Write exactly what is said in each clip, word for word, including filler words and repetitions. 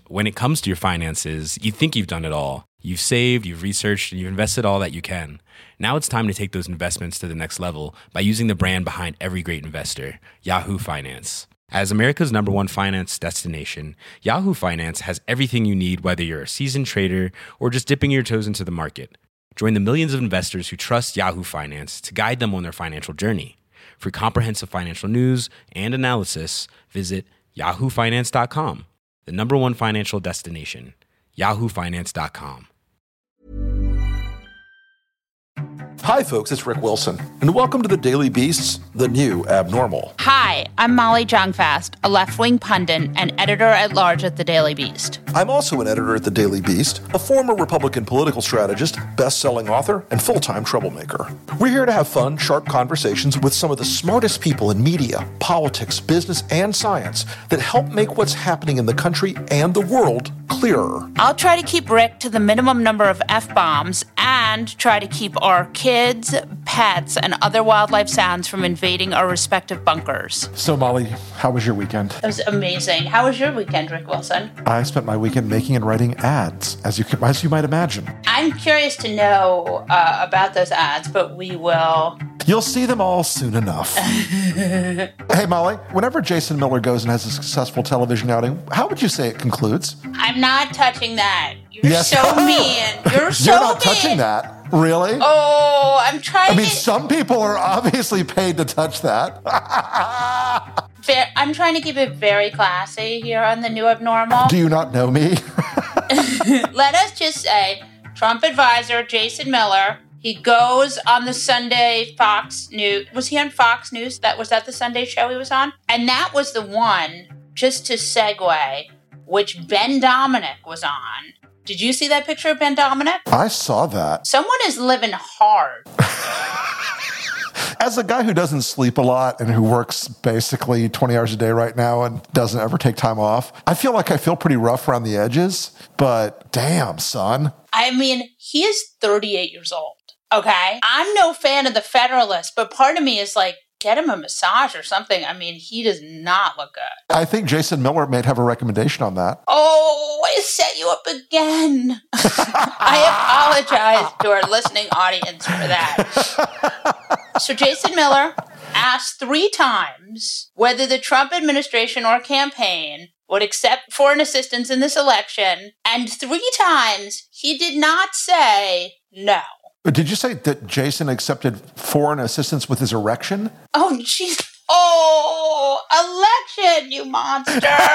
When it comes to your finances, you think you've done it all. You've saved, you've researched, and you've invested all that you can. Now it's time to take those investments to the next level by using the brand behind every great investor, Yahoo Finance. As America's number one finance destination, Yahoo Finance has everything you need, whether you're a seasoned trader or just dipping your toes into the market. Join the millions of investors who trust Yahoo Finance to guide them on their financial journey. For comprehensive financial news and analysis, visit yahoo finance dot com. The number one financial destination, yahoo finance dot com. Hi, folks, it's Rick Wilson, and welcome to the Daily Beast's The New Abnormal. Hi, I'm Molly Jong-Fast, a left-wing pundit and editor-at-large at The Daily Beast. I'm also an editor at The Daily Beast, a former Republican political strategist, best-selling author, and full-time troublemaker. We're here to have fun, sharp conversations with some of the smartest people in media, politics, business, and science that help make what's happening in the country and the world clearer. I'll try to keep Rick to the minimum number of F-bombs and try to keep our kids, pets, and other wildlife sounds from invading our respective bunkers. So, Molly, how was your weekend? It was amazing. How was your weekend, Rick Wilson? I spent my weekend making and writing ads, as you can, as you might imagine. I'm curious to know uh, about those ads, but we will... You'll see them all soon enough. Hey, Molly, whenever Jason Miller goes and has a successful television outing, how would you say it concludes? I'm not touching that. You're yes. so mean. You're so You're not mean. touching that. Really? Oh, I'm trying I mean, to... some people are obviously paid to touch that. I'm trying to keep it very classy here on The New Abnormal. Do you not know me? Let us just say, Trump advisor Jason Miller, he goes on the Sunday Fox News. Was he on Fox News? That was that the Sunday show he was on? And that was the one, just to segue, which Ben Dominic was on. Did you see that picture of Ben Dominic? I saw that. Someone is living hard. As a guy who doesn't sleep a lot and who works basically twenty hours a day right now and doesn't ever take time off, I feel like I feel pretty rough around the edges, but damn, son. I mean, he is thirty-eight years old, okay? I'm no fan of the Federalist, but part of me is like, get him a massage or something. I mean, he does not look good. I think Jason Miller may have a recommendation on that. Oh, I set you up again. I apologize to our listening audience for that. So Jason Miller asked three times whether the Trump administration or campaign would accept foreign assistance in this election, and three times he did not say no. Did you say that Jason accepted foreign assistance with his erection? Oh, jeez. Oh, election, you monster.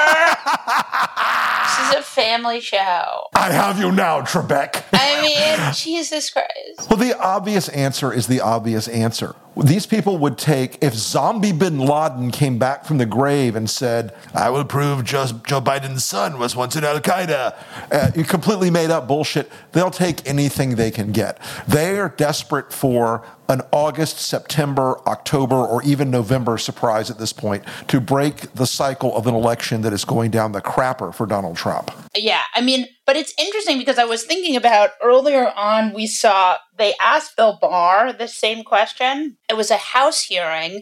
This is a family show. I have you now, Trebek. I mean, Jesus Christ. Well, the obvious answer is the obvious answer. These people would take, if zombie bin Laden came back from the grave and said, I will prove just Joe Biden's son was once in Al-Qaeda, uh, you completely made up bullshit, they'll take anything they can get. They are desperate for an August, September, October, or even November surprise at this point to break the cycle of an election that is going down the crapper for Donald Trump. Yeah, I mean, but it's interesting because I was thinking about earlier on, we saw they asked Bill Barr the same question. It was a House hearing,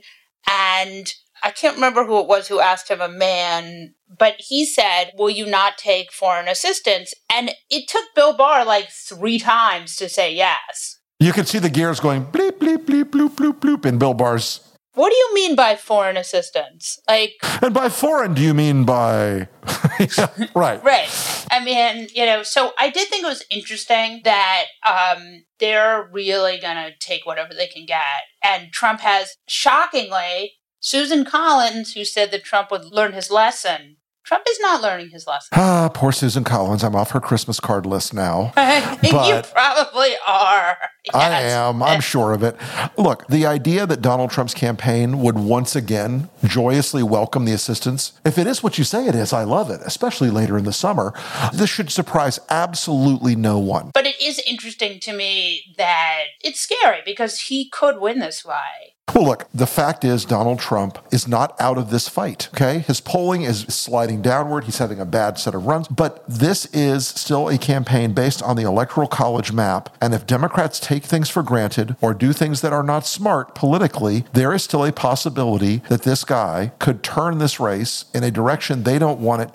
and I can't remember who it was who asked him, a man, but he said, will you not take foreign assistance? And it took Bill Barr like three times to say yes. You could see the gears going bleep, bleep, bleep, bloop, bloop, bloop in Bill Barr's. What do you mean by foreign assistance? Like, and by foreign, do you mean by... yeah, right. Right. I mean, you know, so I did think it was interesting that um, they're really going to take whatever they can get. And Trump has, shockingly, Susan Collins, who said that Trump would learn his lesson. Trump is not learning his lesson. Ah, poor Susan Collins. I'm off her Christmas card list now. You probably are. Yes. I am. I'm sure of it. Look, the idea that Donald Trump's campaign would once again joyously welcome the assistance, if it is what you say it is, I love it, especially later in the summer. This should surprise absolutely no one. But it is interesting to me that it's scary because he could win this way. Well, look, the fact is Donald Trump is not out of this fight, okay? His polling is sliding downward. He's having a bad set of runs. But this is still a campaign based on the Electoral College map. And if Democrats take things for granted or do things that are not smart politically, there is still a possibility that this guy could turn this race in a direction they don't want it to go.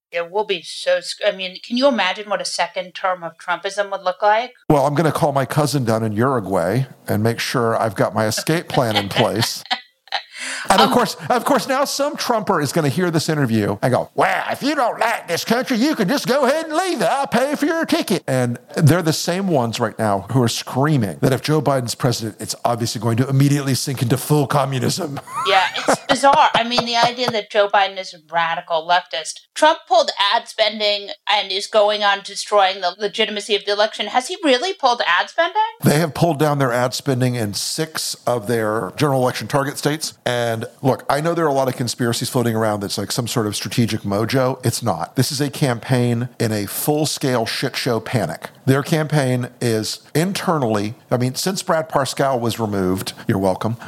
It will be so, sc- I mean, can you imagine what a second term of Trumpism would look like? Well, I'm going to call my cousin down in Uruguay and make sure I've got my escape plan in place. And of um, course, of course, now some Trumper is going to hear this interview and go, well, if you don't like this country, you can just go ahead and leave it. I'll pay for your ticket. And they're the same ones right now who are screaming that if Joe Biden's president, it's obviously going to immediately sink into full communism. Yeah, it's bizarre. I mean, the idea that Joe Biden is a radical leftist. Trump pulled ad spending and is going on destroying the legitimacy of the election. Has he really pulled ad spending? They have pulled down their ad spending in six of their general election target states. And look, I know there are a lot of conspiracies floating around that's like some sort of strategic mojo. It's not. This is a campaign in a full-scale shit show panic. Their campaign is internally, I mean, since Brad Parscale was removed, you're welcome,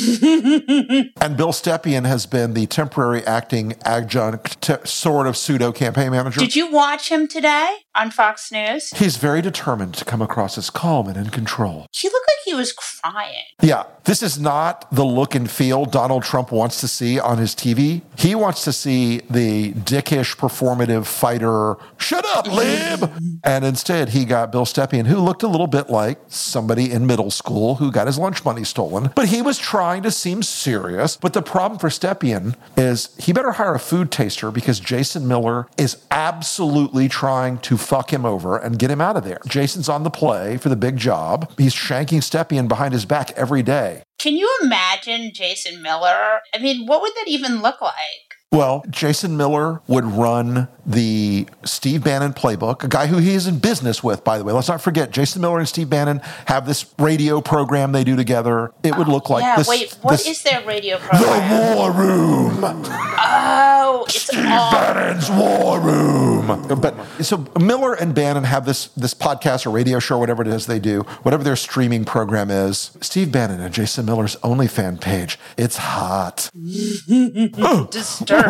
and Bill Stepien has been the temporary acting adjunct t- sort of pseudo campaign manager. Did you watch him today on Fox News? He's very determined to come across as calm and in control. He looked like he was crying. Yeah, this is not the look and feel Donald Trump wants to see on his T V. He wants to see the dickish performative fighter, shut up, lib! And instead, he got Bill Stepien, who looked a little bit like somebody in middle school who got his lunch money stolen. But he was trying to seem serious. But the problem for Stepien is he better hire a food taster because Jason Miller is absolutely trying to fuck him over and get him out of there. Jason's on the play for the big job. He's shanking Stepien behind his back every day. Can you imagine Jason Miller? I mean, what would that even look like? Well, Jason Miller would run the Steve Bannon playbook, a guy who he is in business with, by the way. Let's not forget, Jason Miller and Steve Bannon have this radio program they do together. It would look like yeah, this. Wait, what this, is their radio program? The War Room. Oh, it's Steve all... Bannon's War Room. But so Miller and Bannon have this this podcast or radio show, whatever it is they do, whatever their streaming program is. Steve Bannon and Jason Miller's OnlyFans page. It's hot. Disturbing.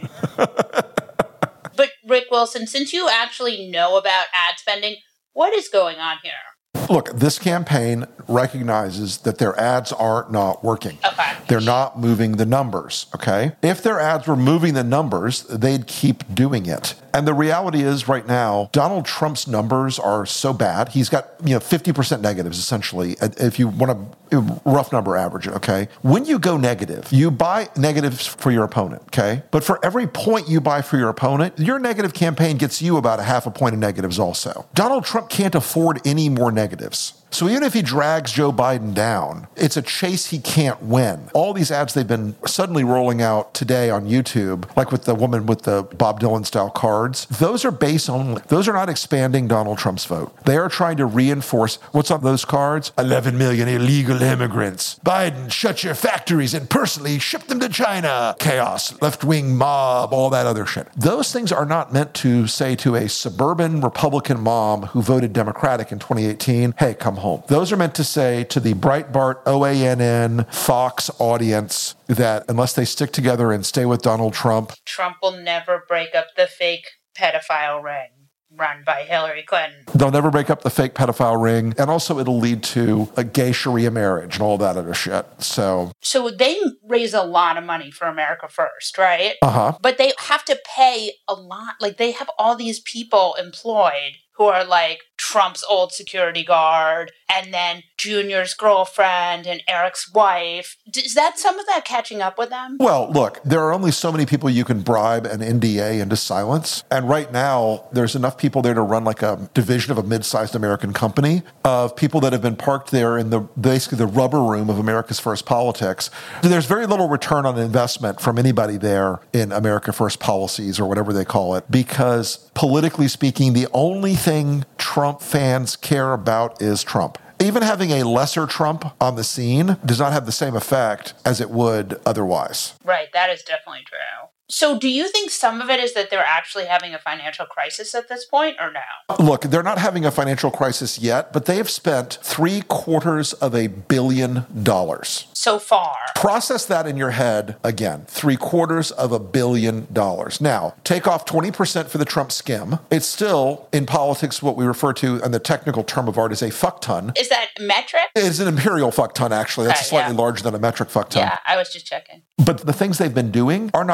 But Rick Wilson, since you actually know about ad spending, what is going on here? Look, this campaign recognizes that their ads are not working. Okay. They're not moving the numbers, okay? If their ads were moving the numbers, they'd keep doing it. And the reality is right now, Donald Trump's numbers are so bad. He's got, you know, fifty percent negatives, essentially, if you want to rough number average it, okay? When you go negative, you buy negatives for your opponent, okay? But for every point you buy for your opponent, your negative campaign gets you about a half a point of negatives also. Donald Trump can't afford any more negatives. So even if he drags Joe Biden down, it's a chase he can't win. All these ads they've been suddenly rolling out today on YouTube, like with the woman with the Bob Dylan style cards, those are base only. Those are not expanding Donald Trump's vote. They are trying to reinforce what's on those cards? eleven million illegal immigrants. Biden, shut your factories and personally ship them to China. Chaos, left-wing mob, all that other shit. Those things are not meant to say to a suburban Republican mom who voted Democratic in twenty eighteen, hey, come home. Those are meant to say to the Breitbart, O A N N, Fox audience that unless they stick together and stay with Donald Trump, Trump will never break up the fake pedophile ring run by Hillary Clinton. They'll never break up the fake pedophile ring. And also it'll lead to a gay Sharia marriage and all that other shit. So So they raise a lot of money for America First, right? Uh-huh. But they have to pay a lot. Like they have all these people employed who are like Trump's old security guard and then Junior's girlfriend and Eric's wife. Is that some of that catching up with them? Well, look, there are only so many people you can bribe an N D A into silence. And right now, there's enough people there to run like a division of a mid-sized American company of people that have been parked there in the basically the rubber room of America's First politics. There's very little return on investment from anybody there in America First policies or whatever they call it, because politically speaking, the only thing Trump fans care about is Trump. Even having a lesser Trump on the scene does not have the same effect as it would otherwise. Right, that is definitely true. So do you think some of it is that they're actually having a financial crisis at this point or no? Look, they're not having a financial crisis yet, but they have spent three quarters of a billion dollars. So far. Process that in your head again. Three quarters of a billion dollars. Now, take off twenty percent for the Trump skim. It's still, in politics, what we refer to, and the technical term of art is a fuck ton. Is that metric? It's an imperial fuck ton, actually. That's okay, slightly yeah. larger than a metric fuck ton. Yeah, I was just checking. But the things they've been doing are not working.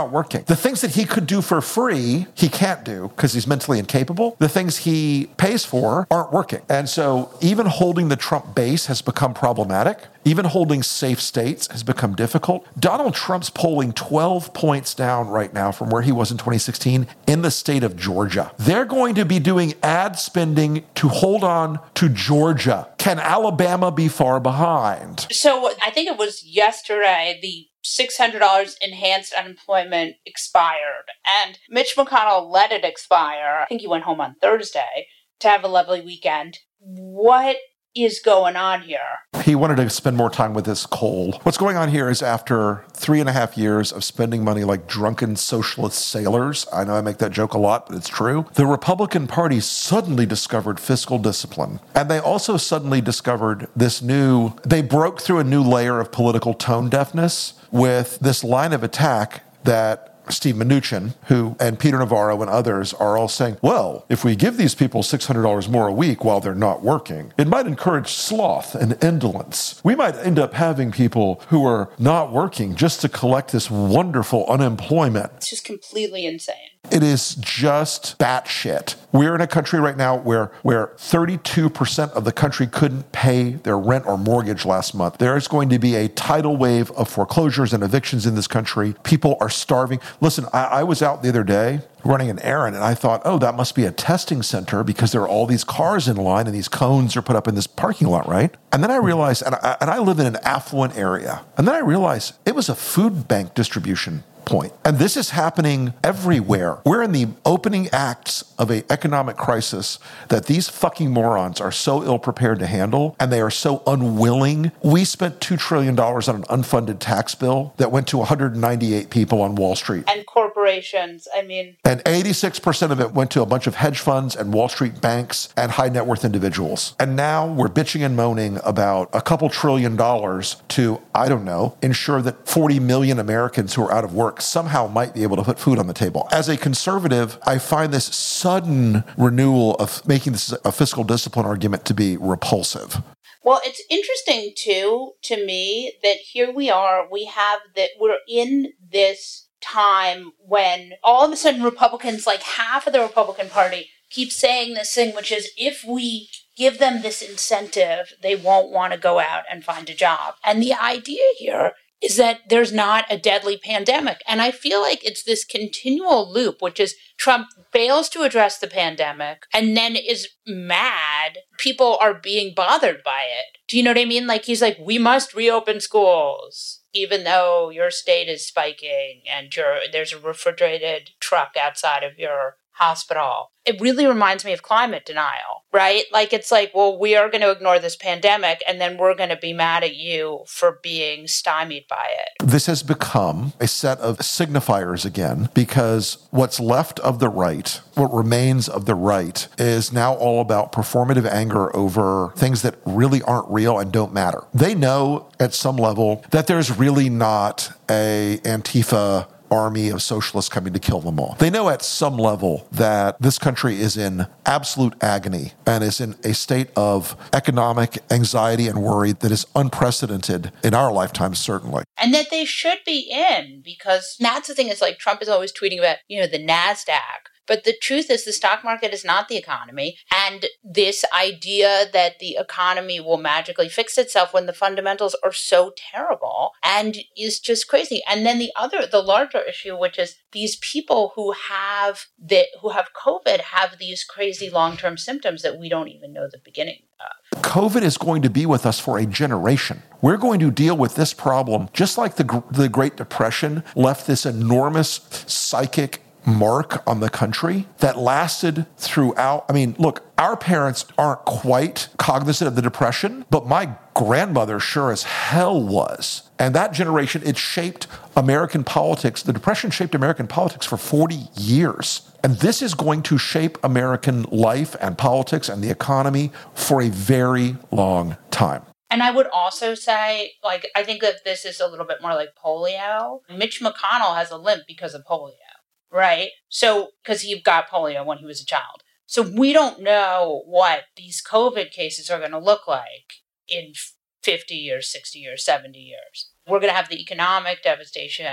The things that he could do for free, he can't do because he's mentally incapable. The things he pays for aren't working. And so even holding the Trump base has become problematic. Even holding safe states has become difficult. Donald Trump's polling twelve points down right now from where he was in twenty sixteen in the state of Georgia. They're going to be doing ad spending to hold on to Georgia. Can Alabama be far behind? So I think it was yesterday, the six hundred dollars enhanced unemployment expired, and Mitch McConnell let it expire. I think he went home on Thursday to have a lovely weekend. What is going on here? He wanted to spend more time with his coal. What's going on here is after three and a half years of spending money like drunken socialist sailors, I know I make that joke a lot, but it's true, the Republican Party suddenly discovered fiscal discipline. And they also suddenly discovered this new, they broke through a new layer of political tone deafness with this line of attack that Steve Mnuchin, who, and Peter Navarro and others are all saying, well, if we give these people six hundred dollars more a week while they're not working, it might encourage sloth and indolence. We might end up having people who are not working just to collect this wonderful unemployment. It's just completely insane. It is just batshit. We're in a country right now where, where thirty-two percent of the country couldn't pay their rent or mortgage last month. There is going to be a tidal wave of foreclosures and evictions in this country. People are starving. Listen, I, I was out the other day running an errand, and I thought, oh, that must be a testing center because there are all these cars in line and these cones are put up in this parking lot, right? And then I realized, and I, and I live in an affluent area, and then I realized it was a food bank distribution point. And this is happening everywhere. We're in the opening acts of an economic crisis that these fucking morons are so ill prepared to handle, and they are so unwilling. We spent two trillion dollars on an unfunded tax bill that went to one hundred ninety-eight people on Wall Street. And corporations, I mean. And eighty-six percent of it went to a bunch of hedge funds and Wall Street banks and high net worth individuals. And now we're bitching and moaning about a couple trillion dollars to, I don't know, ensure that forty million Americans who are out of work somehow might be able to put food on the table. As a conservative, I find this sudden renewal of making this a fiscal discipline argument to be repulsive. Well, it's interesting, too, to me, that here we are, we have that we're in this time when all of a sudden Republicans, like half of the Republican Party, keep saying this thing, which is if we give them this incentive, they won't want to go out and find a job. And the idea here is that there's not a deadly pandemic. And I feel like it's this continual loop, which is Trump fails to address the pandemic and then is mad. People are being bothered by it. Do you know what I mean? Like, he's like, we must reopen schools, even though your state is spiking and you're, there's a refrigerated truck outside of your hospital. It really reminds me of climate denial, right? Like, it's like, well, we are going to ignore this pandemic and then we're going to be mad at you for being stymied by it. This has become a set of signifiers again, because what's left of the right, what remains of the right, is now all about performative anger over things that really aren't real and don't matter. They know at some level that there's really not a Antifa army of socialists coming to kill them all. They know at some level that this country is in absolute agony and is in a state of economic anxiety and worry that is unprecedented in our lifetimes, certainly. And that they should be in, because that's the thing, is like Trump is always tweeting about, you know, the NASDAQ. But the truth is the stock market is not the economy. And this idea that the economy will magically fix itself when the fundamentals are so terrible and is just crazy. And then the other, the larger issue, which is these people who have the, who have COVID have these crazy long-term symptoms that we don't even know the beginning of. COVID is going to be with us for a generation. We're going to deal with this problem just like the, the Great Depression left this enormous psychic mark on the country that lasted throughout. I mean, look, our parents aren't quite cognizant of the Depression, but my grandmother sure as hell was. And that generation, it shaped American politics. The Depression shaped American politics for forty years. And this is going to shape American life and politics and the economy for a very long time. And I would also say, like, I think that this is a little bit more like polio. Mitch McConnell has a limp because of polio. Right? So, because he got polio when he was a child. So we don't know what these COVID cases are going to look like in fifty years, sixty years, seventy years. We're going to have the economic devastation.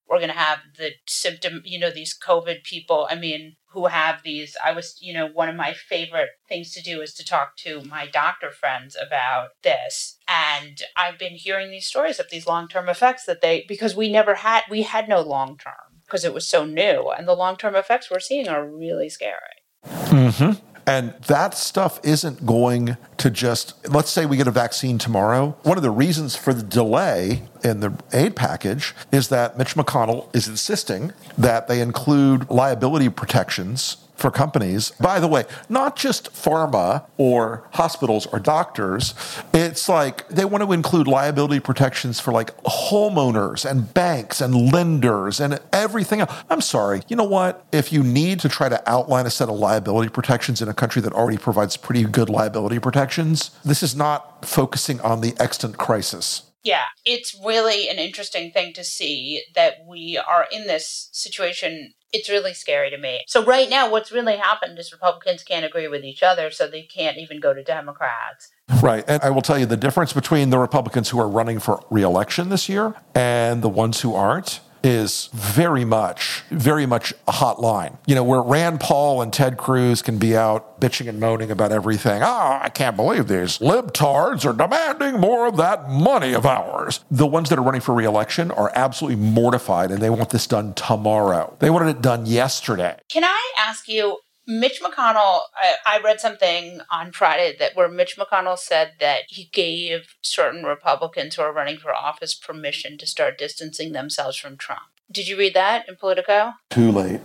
we're going to have the symptom, you know, these COVID people, I mean, who have these, I was, you know, one of my favorite things to do is to talk to my doctor friends about this. And I've been hearing these stories of these long-term effects that they, because we never had, we had no long-term because it was so new. And the long-term effects we're seeing are really scary. Mm-hmm. And that stuff isn't going to just, let's say we get a vaccine tomorrow. One of the reasons for the delay in the aid package is that Mitch McConnell is insisting that they include liability protections for companies. By the way, not just pharma or hospitals or doctors. It's like they want to include liability protections for like homeowners and banks and lenders and everything else. I'm sorry. You know what? If you need to try to outline a set of liability protections in a country that already provides pretty good liability protections, this is not focusing on the extant crisis. Yeah, it's really an interesting thing to see that we are in this situation. It's really scary to me. So right now, what's really happened is Republicans can't agree with each other, so they can't even go to Democrats. Right. And I will tell you the difference between the Republicans who are running for re-election this year and the ones who aren't is very much, very much a hot line. You know, where Rand Paul and Ted Cruz can be out bitching and moaning about everything. Oh, I can't believe these libtards are demanding more of that money of ours. The ones that are running for re-election are absolutely mortified and they want this done tomorrow. They wanted it done yesterday. Can I ask you, Mitch McConnell, I, I read something on Friday that where Mitch McConnell said that he gave certain Republicans who are running for office permission to start distancing themselves from Trump. Did you read that in Politico? Too late.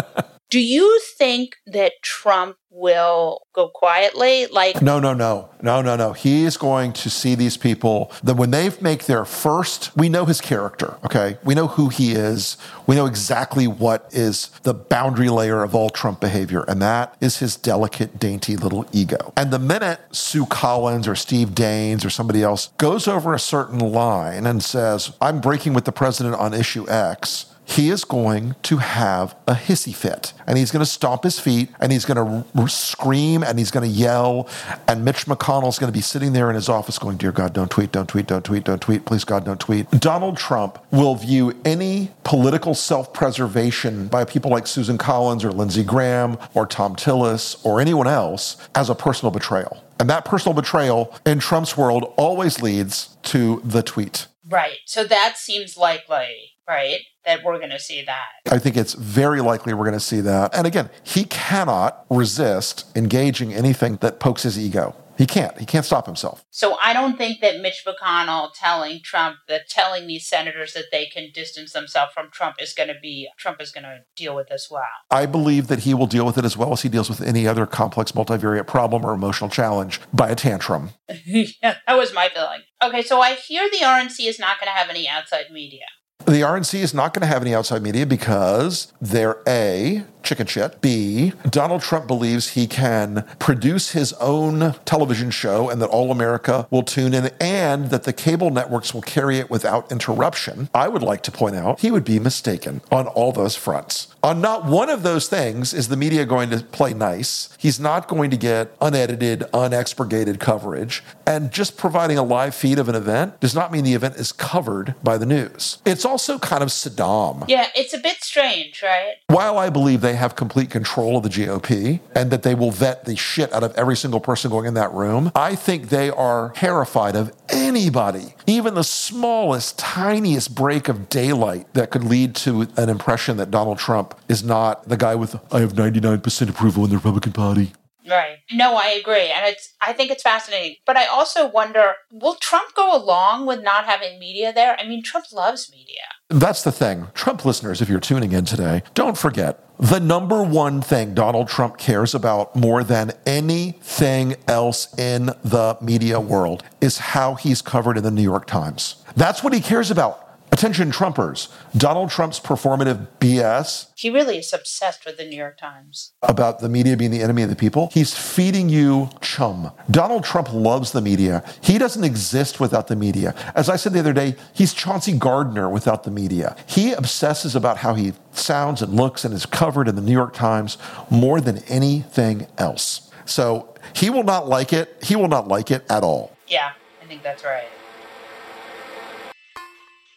Do you think that Trump will go quietly? Like, no, no, no, no, no, no. He is going to see these people that when they make their first, we know his character, okay? We know who he is. We know exactly what is the boundary layer of all Trump behavior, and that is his delicate, dainty little ego. And the minute Sue Collins or Steve Daines or somebody else goes over a certain line and says, I'm breaking with the president on issue X, he is going to have a hissy fit and he's going to stomp his feet and he's going to r- scream and he's going to yell. And Mitch McConnell's going to be sitting there in his office going, dear God, don't tweet, don't tweet, don't tweet, don't tweet. Please, God, don't tweet. Donald Trump will view any political self-preservation by people like Susan Collins or Lindsey Graham or Tom Tillis or anyone else as a personal betrayal. And that personal betrayal in Trump's world always leads to the tweet. Right. So that seems likely, right, that we're going to see that. I think it's very likely we're going to see that. And again, he cannot resist engaging anything that pokes his ego. He can't. He can't stop himself. So I don't think that Mitch McConnell telling Trump, that telling these senators that they can distance themselves from Trump is going to be, Trump is going to deal with this well. I believe that he will deal with it as well as he deals with any other complex multivariate problem or emotional challenge by a tantrum. Yeah, that was my feeling. Okay, so I hear the R N C is not going to have any outside media. The R N C is not going to have any outside media because they're A, chicken shit, B, Donald Trump believes he can produce his own television show and that all America will tune in and that the cable networks will carry it without interruption. I would like to point out he would be mistaken on all those fronts. On not one of those things is the media going to play nice. He's not going to get unedited, unexpurgated coverage. And just providing a live feed of an event does not mean the event is covered by the news. It's also kind of Saddam. Yeah, it's a bit strange, right? While I believe they have complete control of the G O P and that they will vet the shit out of every single person going in that room, I think they are terrified of anybody, even the smallest, tiniest break of daylight that could lead to an impression that Donald Trump is not the guy with, I have ninety-nine percent approval in the Republican Party. Right. No, I agree. And it's, I think it's fascinating. But I also wonder, will Trump go along with not having media there? I mean, Trump loves media. That's the thing. Trump listeners, if you're tuning in today, don't forget, the number one thing Donald Trump cares about more than anything else in the media world is how he's covered in the New York Times. That's what he cares about. Attention Trumpers, Donald Trump's performative B S. He really is obsessed with the New York Times. About the media being the enemy of the people. He's feeding you chum. Donald Trump loves the media. He doesn't exist without the media. As I said the other day, he's Chauncey Gardner without the media. He obsesses about how he sounds and looks and is covered in the New York Times more than anything else. So he will not like it. He will not like it at all. Yeah, I think that's right.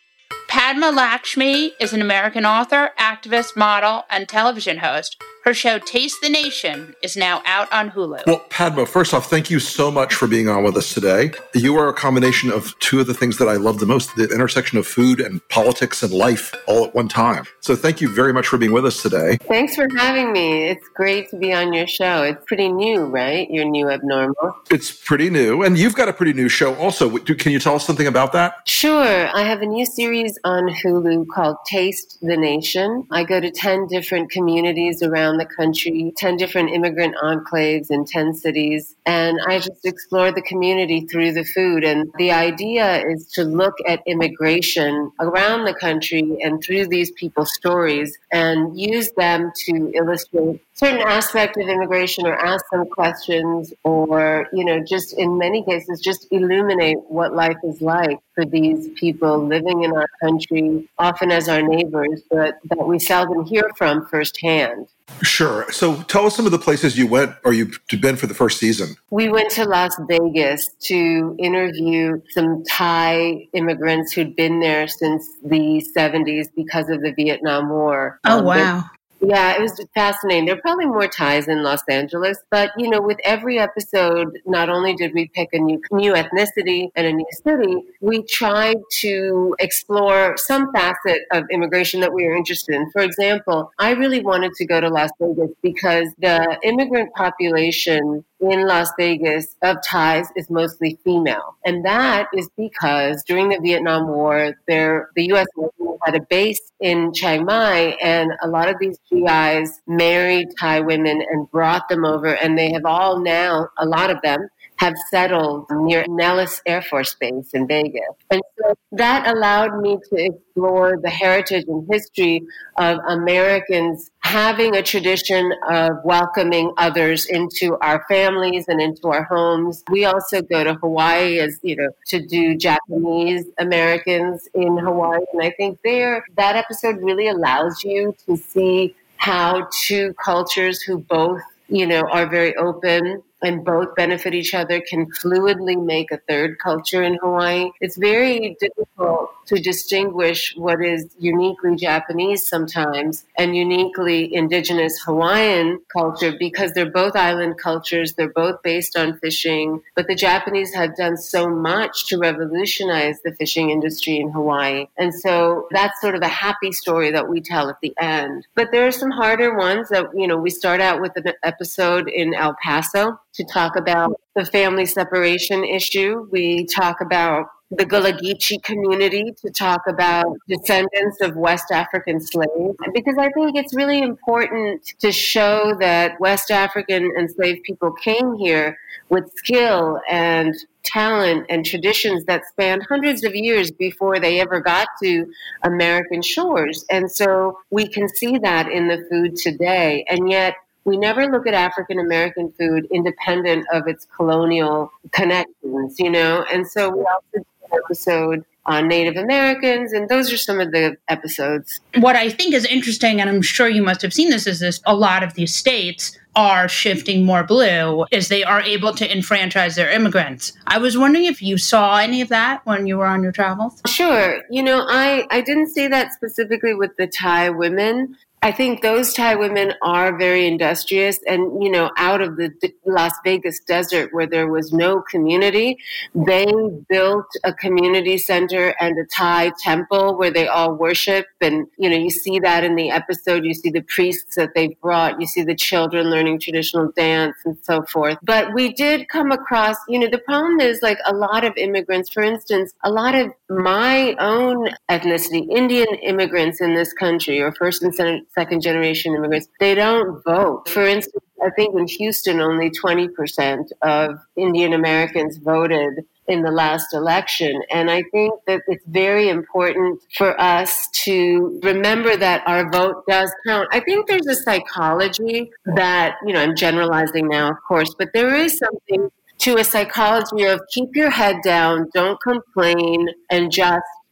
Padma Lakshmi is an American author, activist, model, and television host. Her show Taste the Nation is now out on Hulu. Well, Padma, first off, thank you so much for being on with us today. You are a combination of two of the things that I love the most, the intersection of food and politics and life all at one time. So thank you very much for being with us today. Thanks for having me. It's great to be on your show. It's pretty new, right? Your new Abnormal. It's pretty new. And you've got a pretty new show also. Can you tell us something about that? Sure. I have a new series on Hulu called Taste the Nation. I go to ten different communities around the country, ten different immigrant enclaves in ten cities, and I just explore the community through the food. And the idea is to look at immigration around the country and through these people's stories and use them to illustrate certain aspect of immigration or ask some questions or, you know, just in many cases, just illuminate what life is like for these people living in our country, often as our neighbors, but that we seldom hear from firsthand. Sure. So tell us some of the places you went or you've been for the first season. We went to Las Vegas to interview some Thai immigrants who'd been there since the seventies because of the Vietnam War. Oh, um, wow. Yeah, it was fascinating. There are probably more Thais in Los Angeles, but, you know, with every episode, not only did we pick a new, new ethnicity and a new city, we tried to explore some facet of immigration that we were interested in. For example, I really wanted to go to Las Vegas because the immigrant population in Las Vegas of Thais is mostly female. And that is because during the Vietnam War, there, the U S had a base in Chiang Mai, and a lot of these G Is married Thai women and brought them over, and they have all now, a lot of them, have settled near Nellis Air Force Base in Vegas. And so that allowed me to explore the heritage and history of Americans having a tradition of welcoming others into our families and into our homes. We also go to Hawaii as, you know, to do Japanese Americans in Hawaii. And I think there, that episode really allows you to see how two cultures who both, you know, are very open and both benefit each other can fluidly make a third culture in Hawaii. It's very difficult to distinguish what is uniquely Japanese sometimes and uniquely indigenous Hawaiian culture because they're both island cultures, they're both based on fishing, but the Japanese have done so much to revolutionize the fishing industry in Hawaii. And so that's sort of a happy story that we tell at the end. But there are some harder ones that, you know, we start out with an episode in El Paso to talk about the family separation issue. We talk about the Gullah Geechee community, to talk about descendants of West African slaves, because I think it's really important to show that West African enslaved people came here with skill and talent and traditions that spanned hundreds of years before they ever got to American shores. And so we can see that in the food today. And yet we never look at African American food independent of its colonial connections, you know? And so we also did an episode on Native Americans, and those are some of the episodes. What I think is interesting, and I'm sure you must have seen this, is this a lot of these states are shifting more blue as they are able to enfranchise their immigrants. I was wondering if you saw any of that when you were on your travels? Sure. You know, I, I didn't see that specifically with the Thai women. I think those Thai women are very industrious, and, you know, out of the Las Vegas desert where there was no community, they built a community center and a Thai temple where they all worship. And, you know, you see that in the episode, you see the priests that they brought, you see the children learning traditional dance and so forth. But we did come across, you know, the problem is like a lot of immigrants, for instance, a lot of my own ethnicity, Indian immigrants in this country, or first and second generation immigrants, they don't vote. For instance, I think in Houston, only twenty percent of Indian Americans voted in the last election. And I think that it's very important for us to remember that our vote does count. I think there's a psychology that, you know, I'm generalizing now, of course, but there is something to a psychology of keep your head down, don't complain, and just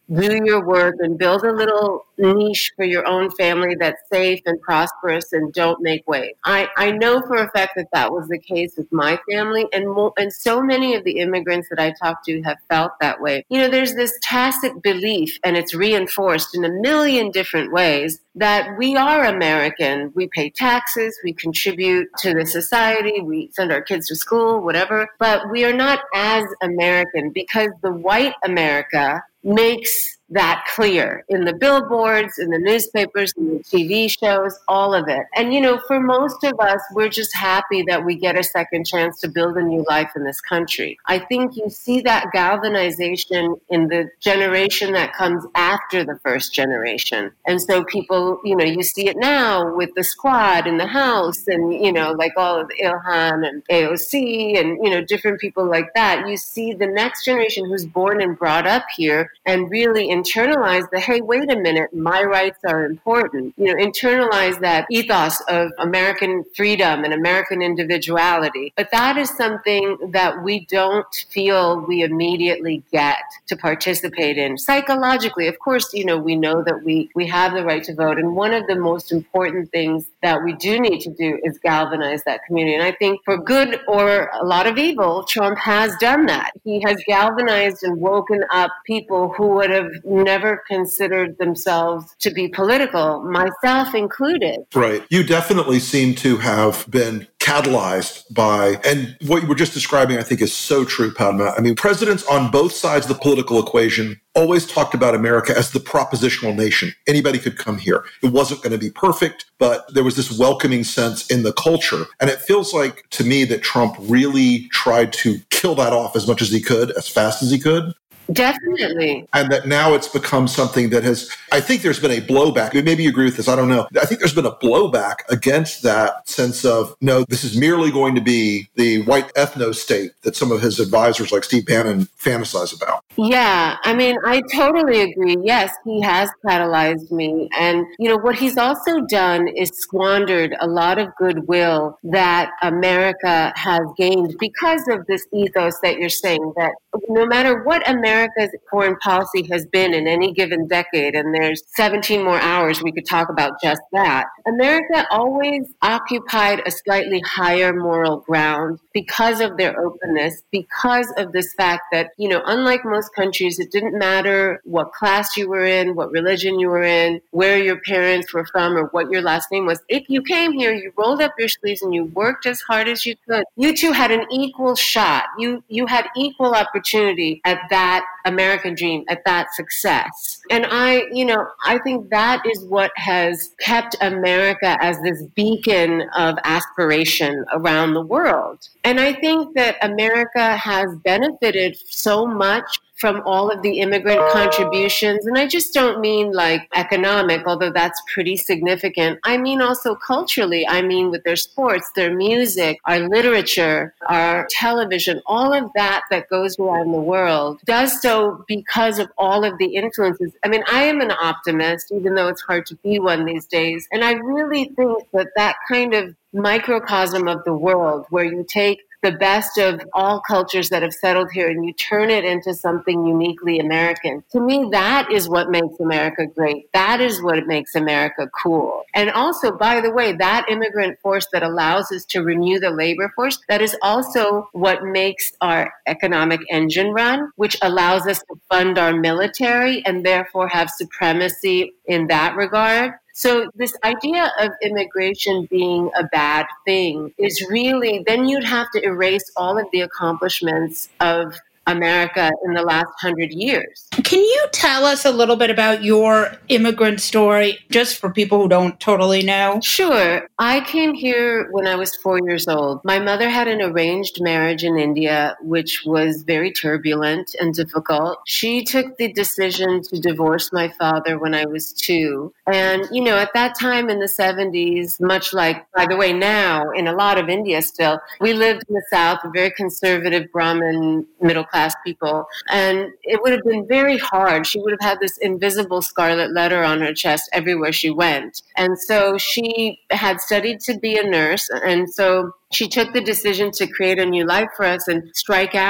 do your work and build a little niche for your own family that's safe and prosperous and don't make waves. I, I know for a fact that that was the case with my family, and mo- and so many of the immigrants that I talked to have felt that way. You know, there's this tacit belief, and it's reinforced in a million different ways, that we are American. We pay taxes, we contribute to the society, we send our kids to school, whatever, but we are not as American because the white America makes that clear in the billboards, in the newspapers, in the T V shows, all of it. And, you know, for most of us, we're just happy that we get a second chance to build a new life in this country. I think you see that galvanization in the generation that comes after the first generation. And so people, you know, you see it now with the squad in the House and, you know, like all of Ilhan and A O C and, you know, different people like that. You see the next generation who's born and brought up here and really internalize the, hey, wait a minute, my rights are important. You know, internalize that ethos of American freedom and American individuality. But that is something that we don't feel we immediately get to participate in. Psychologically, of course, you know, we know that we, we have the right to vote. And one of the most important things that we do need to do is galvanize that community. And I think for good or a lot of evil, Trump has done that. He has galvanized and woken up people who would have never considered themselves to be political, myself included. Right. You definitely seem to have been catalyzed by, and what you were just describing, I think is so true, Padma. I mean, presidents on both sides of the political equation always talked about America as the propositional nation. Anybody could come here. It wasn't going to be perfect, but there was this welcoming sense in the culture. And it feels like to me that Trump really tried to kill that off as much as he could, as fast as he could. Definitely. And that now it's become something that has, I think there's been a blowback. Maybe you agree with this. I don't know. I think there's been a blowback against that sense of, no, this is merely going to be the white ethno state that some of his advisors like Steve Bannon fantasize about. Yeah, I mean, I totally agree. Yes, he has catalyzed me. And, you know, what he's also done is squandered a lot of goodwill that America has gained because of this ethos that you're saying, that no matter what America's foreign policy has been in any given decade, and there's seventeen more hours we could talk about just that, America always occupied a slightly higher moral ground because of their openness, because of this fact that, you know, unlike most countries, it didn't matter what class you were in, what religion you were in, where your parents were from, or what your last name was. If you came here, you rolled up your sleeves and you worked as hard as you could. You two had an equal shot. You you had equal opportunity at that American dream, at that success. And I, you know, I think that is what has kept America as this beacon of aspiration around the world. And I think that America has benefited so much from all of the immigrant contributions. And I just don't mean like economic, although that's pretty significant. I mean also culturally. I mean with their sports, their music, our literature, our television, all of that that goes around the world does so because of all of the influences. I mean, I am an optimist, even though it's hard to be one these days. And I really think that that kind of microcosm of the world where you take the best of all cultures that have settled here and you turn it into something uniquely American. To me, that is what makes America great. That is what makes America cool. And also, by the way, that immigrant force that allows us to renew the labor force, that is also what makes our economic engine run, which allows us to fund our military and therefore have supremacy in that regard. So this idea of immigration being a bad thing is really, then you'd have to erase all of the accomplishments of America in the last hundred years. Can you tell us a little bit about your immigrant story, just for people who don't totally know? Sure. I came here when I was four years old. My mother had an arranged marriage in India, which was very turbulent and difficult. She took the decision to divorce my father when I was two. And, you know, at that time in the seventies, much like, by the way, now in a lot of India still, we lived in the South, a very conservative Brahmin middle class people. And it would have been very hard. She would have had this invisible scarlet letter on her chest everywhere she went. And so she had studied to be a nurse. And so she took the decision to create a new life for us and strike out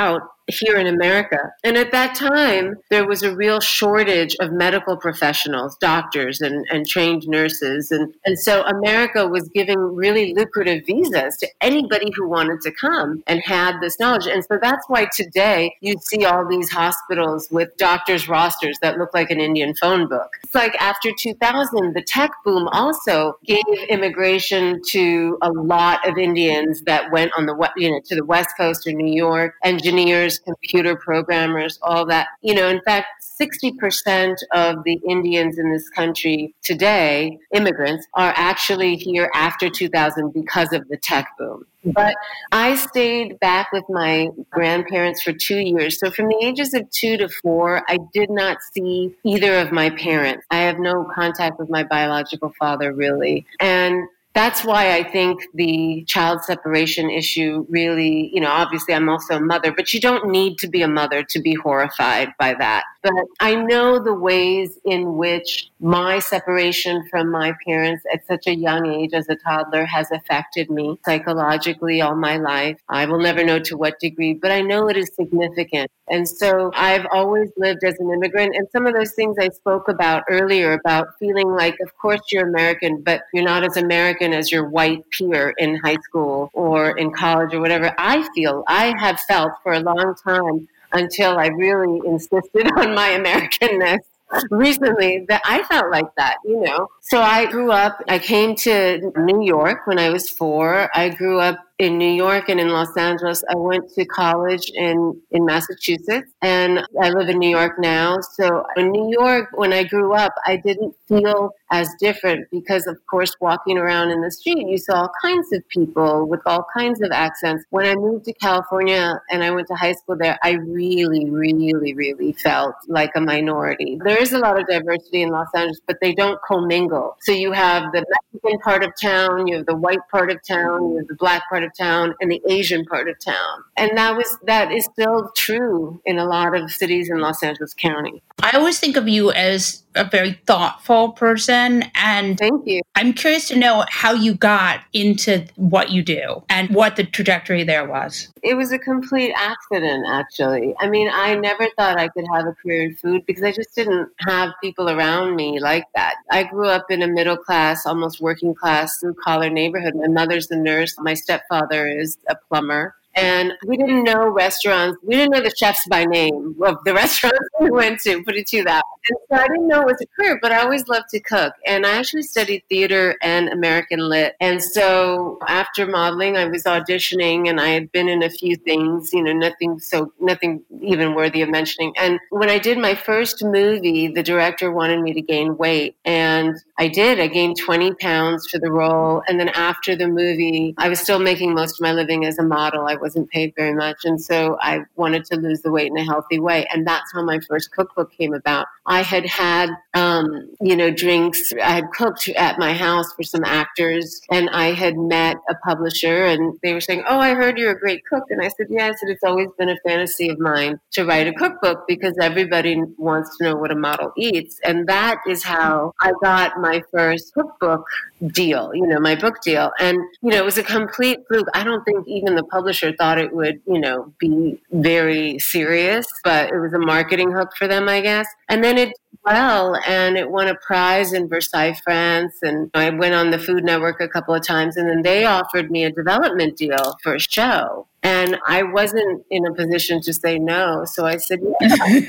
here in America. And at that time, there was a real shortage of medical professionals, doctors and, and trained nurses. And, and so America was giving really lucrative visas to anybody who wanted to come and had this knowledge. And so that's why today you see all these hospitals with doctors' rosters that look like an Indian phone book. It's like after two thousand, the tech boom also gave immigration to a lot of Indians that went on the, you know, to the West Coast or New York, engineers, computer programmers, all that. You know, in fact, sixty percent of the Indians in this country today, immigrants, are actually here after two thousand because of the tech boom. But I stayed back with my grandparents for two years. So from the ages of two to four, I did not see either of my parents. I have no contact with my biological father, really. And that's why I think the child separation issue really, you know, obviously I'm also a mother, but you don't need to be a mother to be horrified by that. But I know the ways in which my separation from my parents at such a young age as a toddler has affected me psychologically all my life. I will never know to what degree, but I know it is significant. And so I've always lived as an immigrant. And some of those things I spoke about earlier about feeling like, of course, you're American, but you're not as American as your white peer in high school or in college or whatever. I feel, I have felt for a long time until I really insisted on my Americanness recently that I felt like that, you know. So I grew up, I came to New York when I was four. I grew up in New York and in Los Angeles. I went to college in, in Massachusetts, and I live in New York now. So in New York, when I grew up, I didn't feel as different because, of course, walking around in the street, you saw all kinds of people with all kinds of accents. When I moved to California and I went to high school there, I really, really, really felt like a minority. There is a lot of diversity in Los Angeles, but they don't commingle. So you have the Mexican part of town, you have the white part of town, you have the black part of town, and the Asian part of town. And that was that is still true in a lot of cities in Los Angeles County. I always think of you as a very thoughtful person, and thank you. I'm curious to know how you got into what you do and what the trajectory there was. It was a complete accident, actually. I mean, I never thought I could have a career in food because I just didn't have people around me like that. I grew up in a middle class, almost working class, blue collar neighborhood. My mother's a nurse. My stepfather is a plumber. And we didn't know restaurants. We didn't know the chefs by name of the restaurants we went to, put it to that. And so I didn't know it was a career, but I always loved to cook. And I actually studied theater and American Lit. And so after modeling, I was auditioning and I had been in a few things, you know, nothing so nothing even worthy of mentioning. And when I did my first movie, the director wanted me to gain weight. And I did. I gained twenty pounds for the role. And then after the movie, I was still making most of my living as a model. I wasn't paid very much. And so I wanted to lose the weight in a healthy way. And that's how my first cookbook came about. I had had, um, you know, drinks. I had cooked at my house for some actors, and I had met a publisher, and they were saying, "Oh, I heard you're a great cook." And I said, "Yes." And it's always been a fantasy of mine to write a cookbook because everybody wants to know what a model eats. And that is how I got my first cookbook deal, you know, my book deal. And, you know, it was a complete fluke. I don't think even the publisher thought it would, you know, be very serious, but it was a marketing hook for them, I guess. And then it did well, and it won a prize in Versailles, France. And I went on the Food Network a couple of times, and then they offered me a development deal for a show. And I wasn't in a position to say no. So I said, yeah.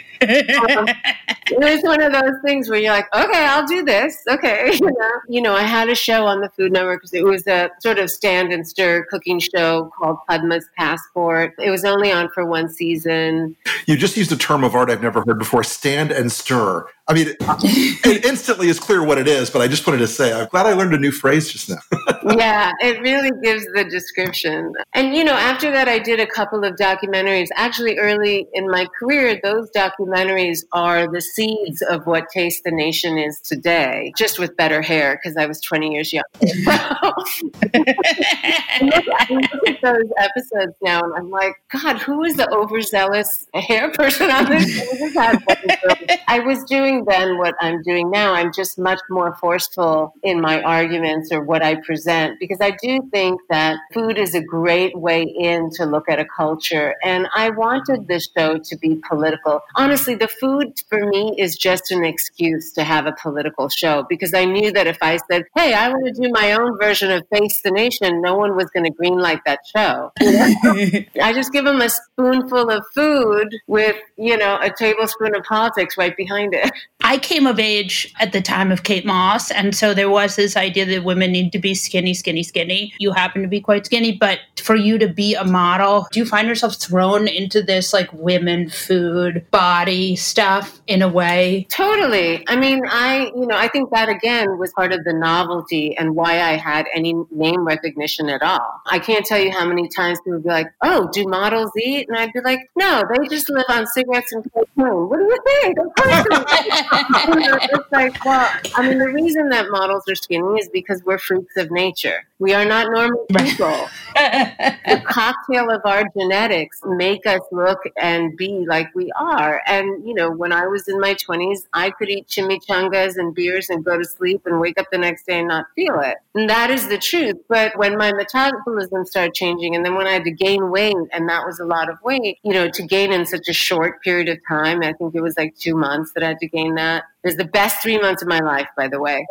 um, it was one of those things where you're like, okay, I'll do this. Okay. You know, you know, I had a show on the Food Network. It was a sort of stand and stir cooking show called Padma's Passport. It was only on for one season. You just used a term of art I've never heard before, stand and stir. I mean, it instantly is clear what it is, but I just wanted to say, I'm glad I learned a new phrase just now. Yeah, it really gives the description. And, you know, after that, I did a couple of documentaries. Actually, early in my career, those documentaries are the seeds of what Taste the Nation is today, just with better hair, because I was twenty years younger. I, look, I look at those episodes now, and I'm like, God, who was the overzealous hair person on this? I was doing doing then what I'm doing now. I'm just much more forceful in my arguments or what I present, because I do think that food is a great way in to look at a culture. And I wanted this show to be political. Honestly, the food for me is just an excuse to have a political show, because I knew that if I said, hey, I want to do my own version of Face the Nation, no one was going to greenlight that show. I just give them a spoonful of food with, you know, a tablespoon of politics right behind it. I came of age at the time of Kate Moss, and so there was this idea that women need to be skinny, skinny, skinny. You happen to be quite skinny, but for you to be a model, do you find yourself thrown into this like women, food, body stuff in a way? Totally. I mean, I, you know, I think that again was part of the novelty and why I had any name recognition at all. I can't tell you how many times people would be like, oh, do models eat? And I'd be like, no, they just live on cigarettes and cocaine. What do you think? Of course they do. It's like, well, I mean, the reason that models are skinny is because we're freaks of nature. We are not normal people. The cocktail of our genetics make us look and be like we are. And, you know, when I was in my twenties, I could eat chimichangas and beers and go to sleep and wake up the next day and not feel it. And that is the truth. But when my metabolism started changing, and then when I had to gain weight, and that was a lot of weight, you know, to gain in such a short period of time, I think it was like two months that I had to gain that. It was the best three months of my life, by the way.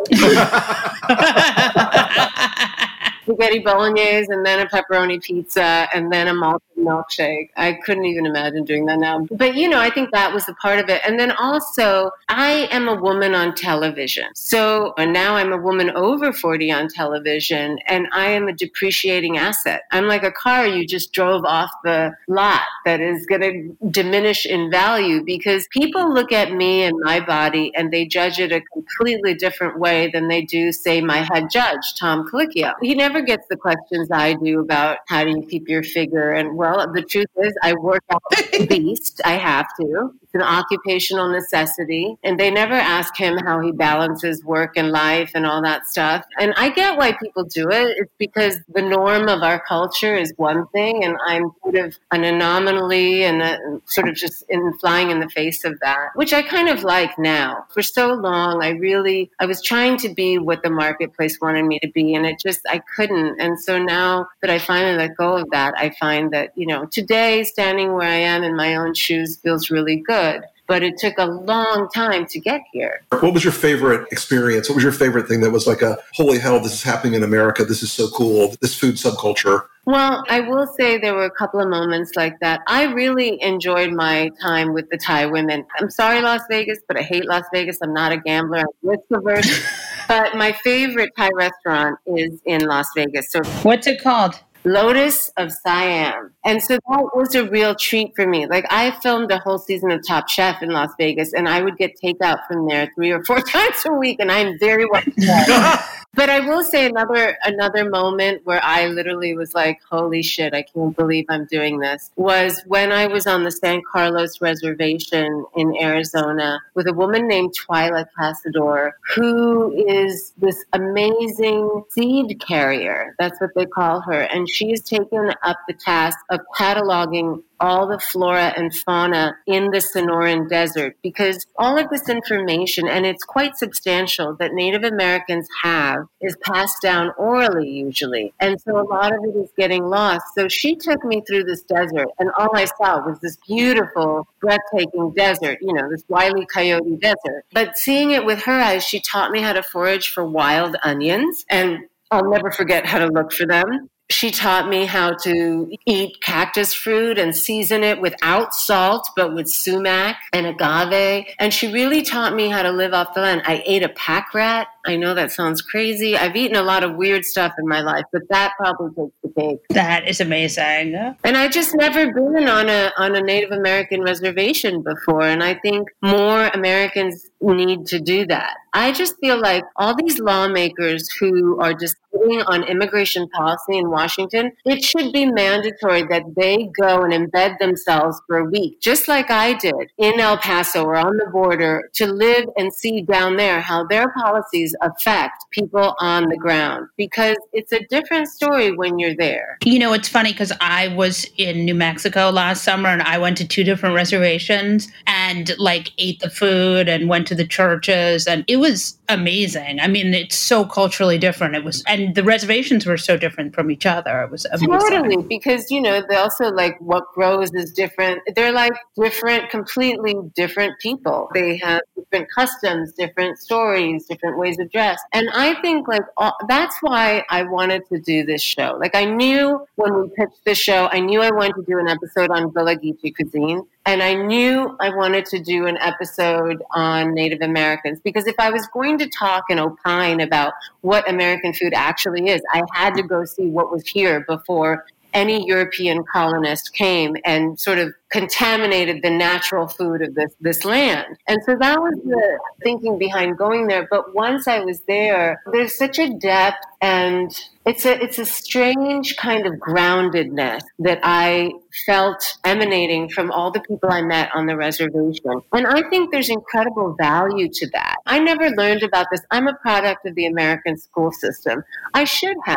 Spaghetti bolognese, and then a pepperoni pizza, and then a malted milkshake. I couldn't even imagine doing that now. But, you know, I think that was a part of it. And then also, I am a woman on television. So and now I'm a woman over forty on television, and I am a depreciating asset. I'm like a car you just drove off the lot that is going to diminish in value, because people look at me and my body and they judge it a completely different way than they do, say, my head judge, Tom Colicchio. He never gets the questions I do about how do you keep your figure. And well, the truth is I work out like a beast. I have to. It's an occupational necessity. And they never ask him how he balances work and life and all that stuff. And I get why people do it. It's because the norm of our culture is one thing, and I'm sort of an anomaly and a, sort of just in flying in the face of that, which I kind of like now. For so long, I really, I was trying to be what the marketplace wanted me to be, and it just, I couldn't. And so now that I finally let go of that, I find that, you know, today, standing where I am in my own shoes feels really good. But it took a long time to get here. What was your favorite experience? What was your favorite thing that was like a, holy hell, this is happening in America. This is so cool. This food subculture. Well, I will say there were a couple of moments like that. I really enjoyed my time with the Thai women. I'm sorry, Las Vegas, but I hate Las Vegas. I'm not a gambler. I'm risk averse. But my favorite Thai restaurant is in Las Vegas. So what's it called? Lotus of Siam. And so that was a real treat for me. Like, I filmed a whole season of Top Chef in Las Vegas, and I would get takeout from there three or four times a week, and I'm very well But I will say another another moment where I literally was like, holy shit, I can't believe I'm doing this, was when I was on the San Carlos Reservation in Arizona with a woman named Twyla Casador, who is this amazing seed carrier. That's what they call her. And she has taken up the task of cataloging all the flora and fauna in the Sonoran Desert, because all of this information, and it's quite substantial, that Native Americans have is passed down orally usually. And so a lot of it is getting lost. So she took me through this desert, and all I saw was this beautiful, breathtaking desert, you know, this Wile E. Coyote desert. But seeing it with her eyes, she taught me how to forage for wild onions, and I'll never forget how to look for them. She taught me how to eat cactus fruit and season it without salt, but with sumac and agave. And she really taught me how to live off the land. I ate a pack rat. I know that sounds crazy. I've eaten a lot of weird stuff in my life, but that probably takes the cake. That is amazing. And I just never been on a on a Native American reservation before. And I think more Americans need to do that. I just feel like all these lawmakers who are deciding voting on immigration policy in Washington, it should be mandatory that they go and embed themselves for a week, just like I did in El Paso or on the border, to live and see down there how their policies affect people on the ground, because it's a different story when you're there. You know, it's funny because I was in New Mexico last summer and I went to two different reservations and like ate the food and went to the churches, and it was amazing. I mean, it's so culturally different. It was, and the reservations were so different from each other. It was amazing. Totally, because, you know, they also like what grows is different. They're like different, completely different people. They have different customs, different stories, different ways of dress. And I think like all, that's why I wanted to do this show. Like I knew when we pitched the show, I knew I wanted to do an episode on Gullah Geechee cuisine. And I knew I wanted to do an episode on Native Americans, because if I was going to talk and opine about what American food actually is, I had to go see what was here before any European colonist came and sort of contaminated the natural food of this, this land. And so that was the thinking behind going there. But once I was there, there's such a depth, and it's a it's a strange kind of groundedness that I felt emanating from all the people I met on the reservation. And I think there's incredible value to that. I never learned about this. I'm a product of the American school system. I should have.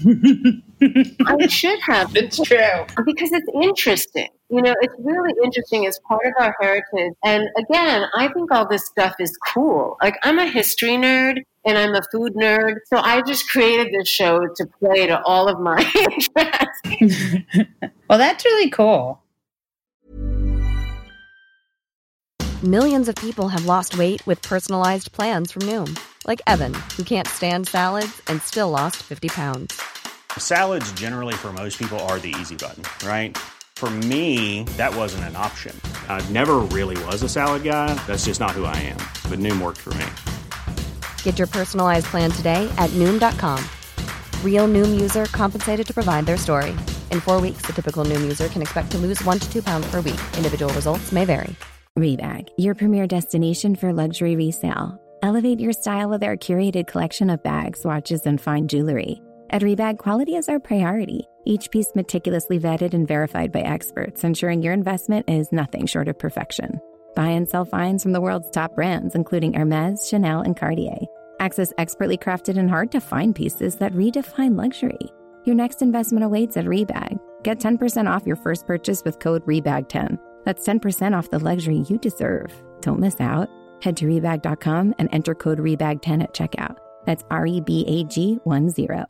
I should have. It's true. Because it's interesting. You know, it's really interesting as part of our heritage. And again, I think all this stuff is cool. Like, I'm a history nerd and I'm a food nerd. So I just created this show to play to all of my interests. Well, that's really cool. Millions of people have lost weight with personalized plans from Noom. Like Evan, who can't stand salads and still lost fifty pounds. Salads generally for most people are the easy button, right? For me, that wasn't an option. I never really was a salad guy. That's just not who I am. But Noom worked for me. Get your personalized plan today at Noom dot com. Real Noom user compensated to provide their story. In four weeks, the typical Noom user can expect to lose one to two pounds per week. Individual results may vary. Rebag, your premier destination for luxury resale. Elevate your style with our curated collection of bags, watches, and fine jewelry. At Rebag, quality is our priority. Each piece meticulously vetted and verified by experts, ensuring your investment is nothing short of perfection. Buy and sell finds from the world's top brands, including Hermes, Chanel, and Cartier. Access expertly crafted and hard-to-find pieces that redefine luxury. Your next investment awaits at Rebag. Get ten percent off your first purchase with code R E B A G ten. That's ten percent off the luxury you deserve. Don't miss out. Head to Rebag dot com and enter code R E B A G ten at checkout. That's R E B A G one zero.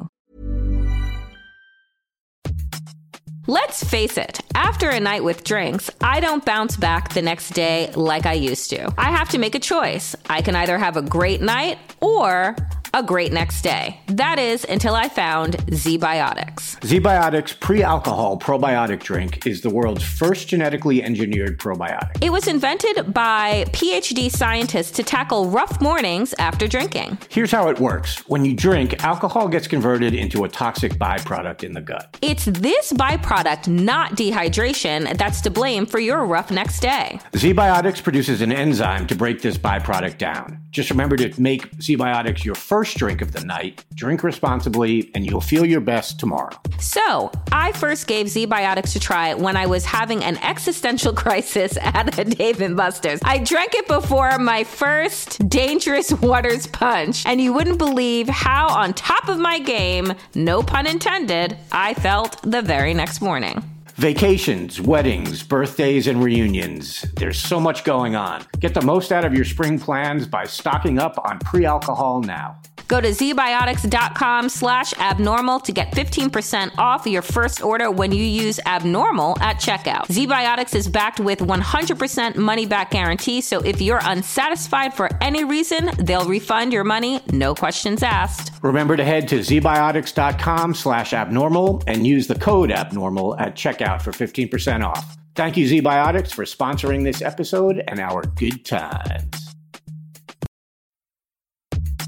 Let's face it, after a night with drinks, I don't bounce back the next day like I used to. I have to make a choice. I can either have a great night or a great next day. That is until I found Z-Biotics. Z-Biotics pre-alcohol probiotic drink is the world's first genetically engineered probiotic. It was invented by P H D scientists to tackle rough mornings after drinking. Here's how it works. When you drink, alcohol gets converted into a toxic byproduct in the gut. It's this byproduct, not dehydration, that's to blame for your rough next day. Z-Biotics produces an enzyme to break this byproduct down. Just remember to make Z-Biotics your first drink of the night, drink responsibly, and you'll feel your best tomorrow. So, I first gave Z-Biotics a try when I was having an existential crisis at a Dave and Buster's. I drank it before my first Dangerous Waters punch, and you wouldn't believe how on top of my game, no pun intended, I felt the very next morning. Vacations, weddings, birthdays, and reunions. There's so much going on. Get the most out of your spring plans by stocking up on pre-alcohol now. Go to zbiotics.com slash abnormal to get fifteen percent off your first order when you use abnormal at checkout. ZBiotics is backed with one hundred percent money back guarantee, so if you're unsatisfied for any reason, they'll refund your money, no questions asked. Remember to head to zbiotics.com slash abnormal and use the code abnormal at checkout for fifteen percent off. Thank you, ZBiotics, for sponsoring this episode and our good times.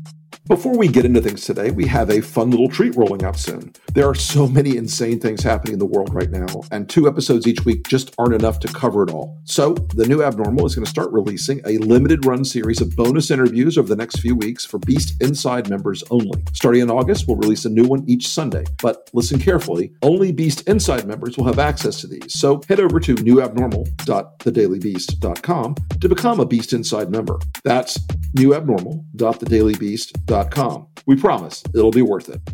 Before we get into things today, we have a fun little treat rolling out soon. There are so many insane things happening in the world right now, and two episodes each week just aren't enough to cover it all. So, The New Abnormal is going to start releasing a limited run series of bonus interviews over the next few weeks for Beast Inside members only. Starting in August, we'll release a new one each Sunday. But listen carefully, only Beast Inside members will have access to these. So head over to new abnormal dot the daily beast dot com to become a Beast Inside member. That's new abnormal dot the daily beast dot com. We promise it'll be worth it.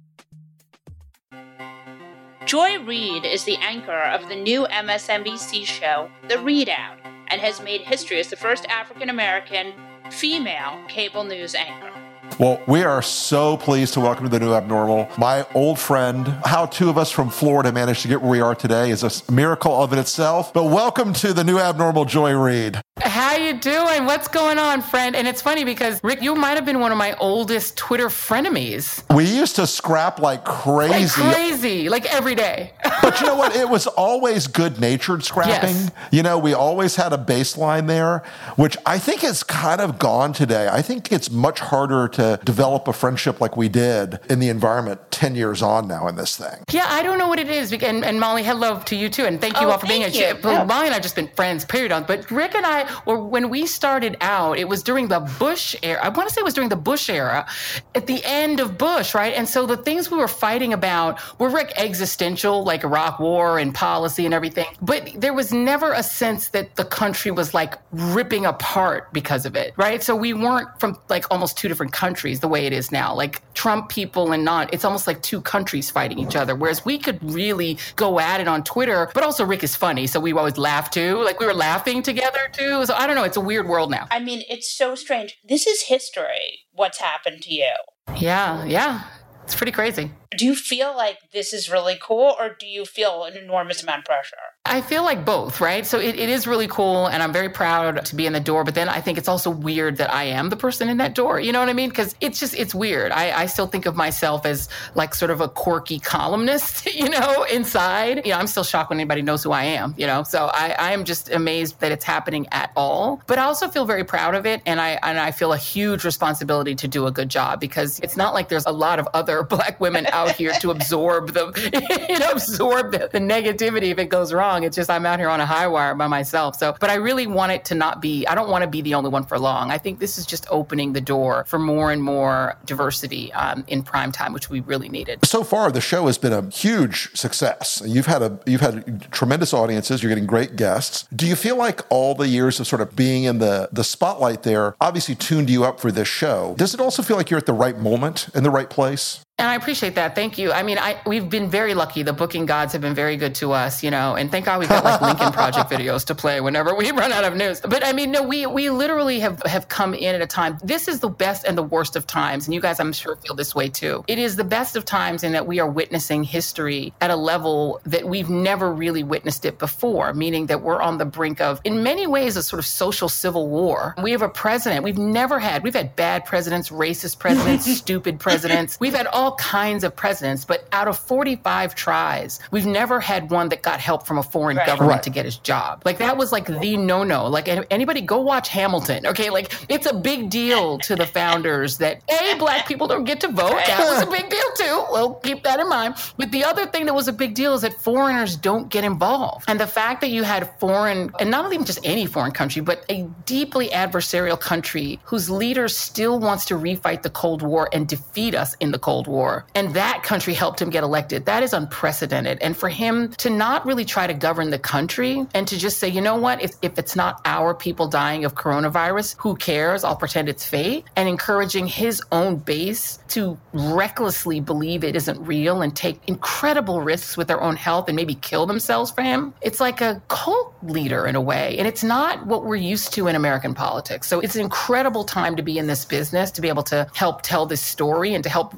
Joy Reid is the anchor of the new M S N B C show, The Readout, and has made history as the first African-American female cable news anchor. Well, we are so pleased to welcome to The New Abnormal my old friend. How two of us from Florida managed to get where we are today is a miracle of in itself. But welcome to The New Abnormal, Joy Reid. How you doing? What's going on, friend? And it's funny because, Rick, you might have been one of my oldest Twitter frenemies. We used to scrap like crazy. Like crazy, like every day. But you know what? It was always good-natured scrapping. Yes. You know, we always had a baseline there, which I think is kind of gone today. I think it's much harder to develop a friendship like we did in the environment ten years on now in this thing. Yeah, I don't know what it is. And, and Molly, hello to you too. And thank you Oh, all for being thank here. you. Well, Yeah. Molly and I have just been friends, period. On. But Rick and I, were, when we started out, it was during the Bush era. I want to say it was during the Bush era, at the end of Bush, right? And so the things we were fighting about were, Rick, existential, like Iraq war and policy and everything. But there was never a sense that the country was like ripping apart because of it, right? So we weren't from like almost two different countries the way it is now. Like Trump people and not, it's almost like two countries fighting each other. Whereas we could really go at it on Twitter, but also Rick is funny. So we always laugh too. Like we were laughing together too. So I don't know. It's a weird world now. I mean, it's so strange. This is history, what's happened to you. Yeah. Yeah. It's pretty crazy. Do you feel like this is really cool, or do you feel an enormous amount of pressure? I feel like both, right? So it, it is really cool, and I'm very proud to be in the door, but then I think it's also weird that I am the person in that door. You know what I mean? Because it's just, it's weird. I, I still think of myself as like sort of a quirky columnist, you know, inside. You know, I'm still shocked when anybody knows who I am, you know? So I, I am just amazed that it's happening at all. But I also feel very proud of it, and I, and I feel a huge responsibility to do a good job, because it's not like there's a lot of other Black women out here to absorb the, you know, absorb the, the negativity if it goes wrong. It's just I'm out here on a high wire by myself. So, but I really want it to not be, I don't want to be the only one for long. I think this is just opening the door for more and more diversity um, in prime time, which we really needed. So far, the show has been a huge success. You've had a you've had tremendous audiences. You're getting great guests. Do you feel like all the years of sort of being in the the spotlight there obviously tuned you up for this show? Does it also feel like you're at the right moment in the right place? And I appreciate that. Thank you. I mean, I we've been very lucky. The booking gods have been very good to us, you know, and thank God we've got like Lincoln Project videos to play whenever we run out of news. But I mean, no, we we literally have, have come in at a time. This is the best and the worst of times. And you guys, I'm sure, feel this way too. It is the best of times in that we are witnessing history at a level that we've never really witnessed it before, meaning that we're on the brink of, in many ways, a sort of social civil war. We have a president we've never had. We've had bad presidents, racist presidents, stupid presidents. We've had all kinds of presidents, but out of forty-five tries, we've never had one that got help from a foreign Right. government Right. to get his job. Like that was like the no-no. Like an- anybody go watch Hamilton. Okay, like it's a big deal to the founders that A, Black people don't get to vote. That was a big deal too. Well, keep that in mind. But the other thing that was a big deal is that foreigners don't get involved. And the fact that you had foreign, and not even just any foreign country, but a deeply adversarial country whose leader still wants to refight the Cold War and defeat us in the Cold War. And that country helped him get elected. That is unprecedented. And for him to not really try to govern the country and to just say, you know what, if, if it's not our people dying of coronavirus, who cares? I'll pretend it's fate. And encouraging his own base to recklessly believe it isn't real and take incredible risks with their own health and maybe kill themselves for him. It's like a cult leader in a way. And it's not what we're used to in American politics. So it's an incredible time to be in this business, to be able to help tell this story and to help push back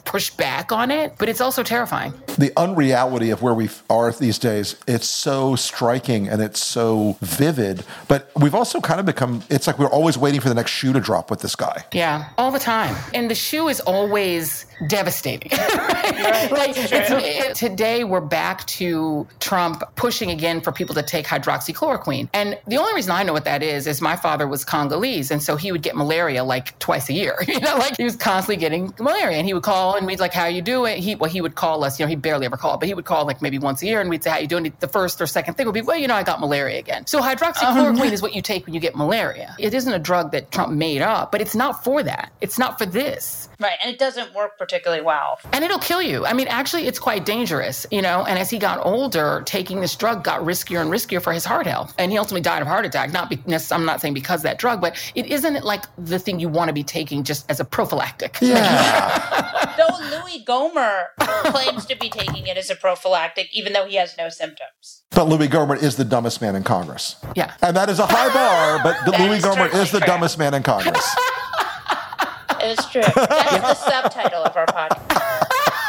back on it, but it's also terrifying. The unreality of where we are these days, it's so striking and it's so vivid, but we've also kind of become, it's like we're always waiting for the next shoe to drop with this guy. Yeah, all the time. And the shoe is always devastating. Right? Like it's, it, today we're back to Trump pushing again for people to take hydroxychloroquine. And the only reason I know what that is, is my father was Congolese. And so he would get malaria like twice a year. You know, like he was constantly getting malaria, and he would call and we'd like, how you doing? He, well, he would call us, you know, he barely ever called, but he would call like maybe once a year and we'd say, how you doing? The first or second thing would be, well, you know, I got malaria again. So hydroxychloroquine um, is what you take when you get malaria. It isn't a drug that Trump made up, but it's not for that. It's not for this. Right. And it doesn't work particularly well. And it'll kill you. I mean, actually, it's quite dangerous, you know, and as he got older, taking this drug got riskier and riskier for his heart health. And he ultimately died of heart attack. Not be, I'm not saying because of that drug, but it isn't like the thing you want to be taking just as a prophylactic. Yeah. Though Louis Gohmert claims to be taking it as a prophylactic, even though he has no symptoms. But Louis Gohmert is the dumbest man in Congress. Yeah. And that is a high bar, but Louis Gohmert is the true. dumbest man in Congress. It's true. That's the subtitle of our podcast.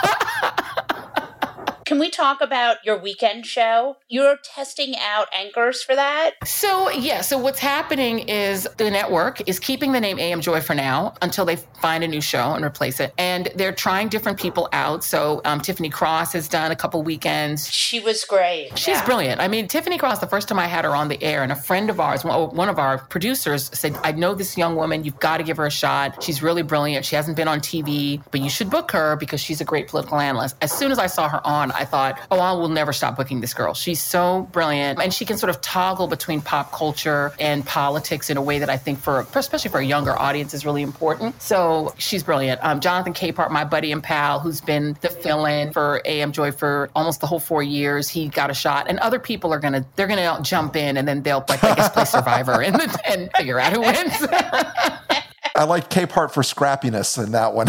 Can we talk about your weekend show? You're testing out anchors for that? So, yeah. So what's happening is the network is keeping the name A M Joy for now until they find a new show and replace it. And they're trying different people out. So um, Tiffany Cross has done a couple weekends. She was great. She's yeah. brilliant. I mean, Tiffany Cross, the first time I had her on the air, and a friend of ours, one of our producers said, I know this young woman. You've got to give her a shot. She's really brilliant. She hasn't been on T V, but you should book her because she's a great political analyst. As soon as I saw her on, I thought, oh, I will never stop booking this girl. She's so brilliant. And she can sort of toggle between pop culture and politics in a way that I think for, especially for a younger audience, is really important. So she's brilliant. Um, Jonathan Capehart, my buddy and pal, who's been the fill-in for A M Joy for almost the whole four years, he got a shot. And other people are going to, they're going to jump in and then they'll, like, I guess, play Survivor and, and figure out who wins. I like Capehart for scrappiness in that one.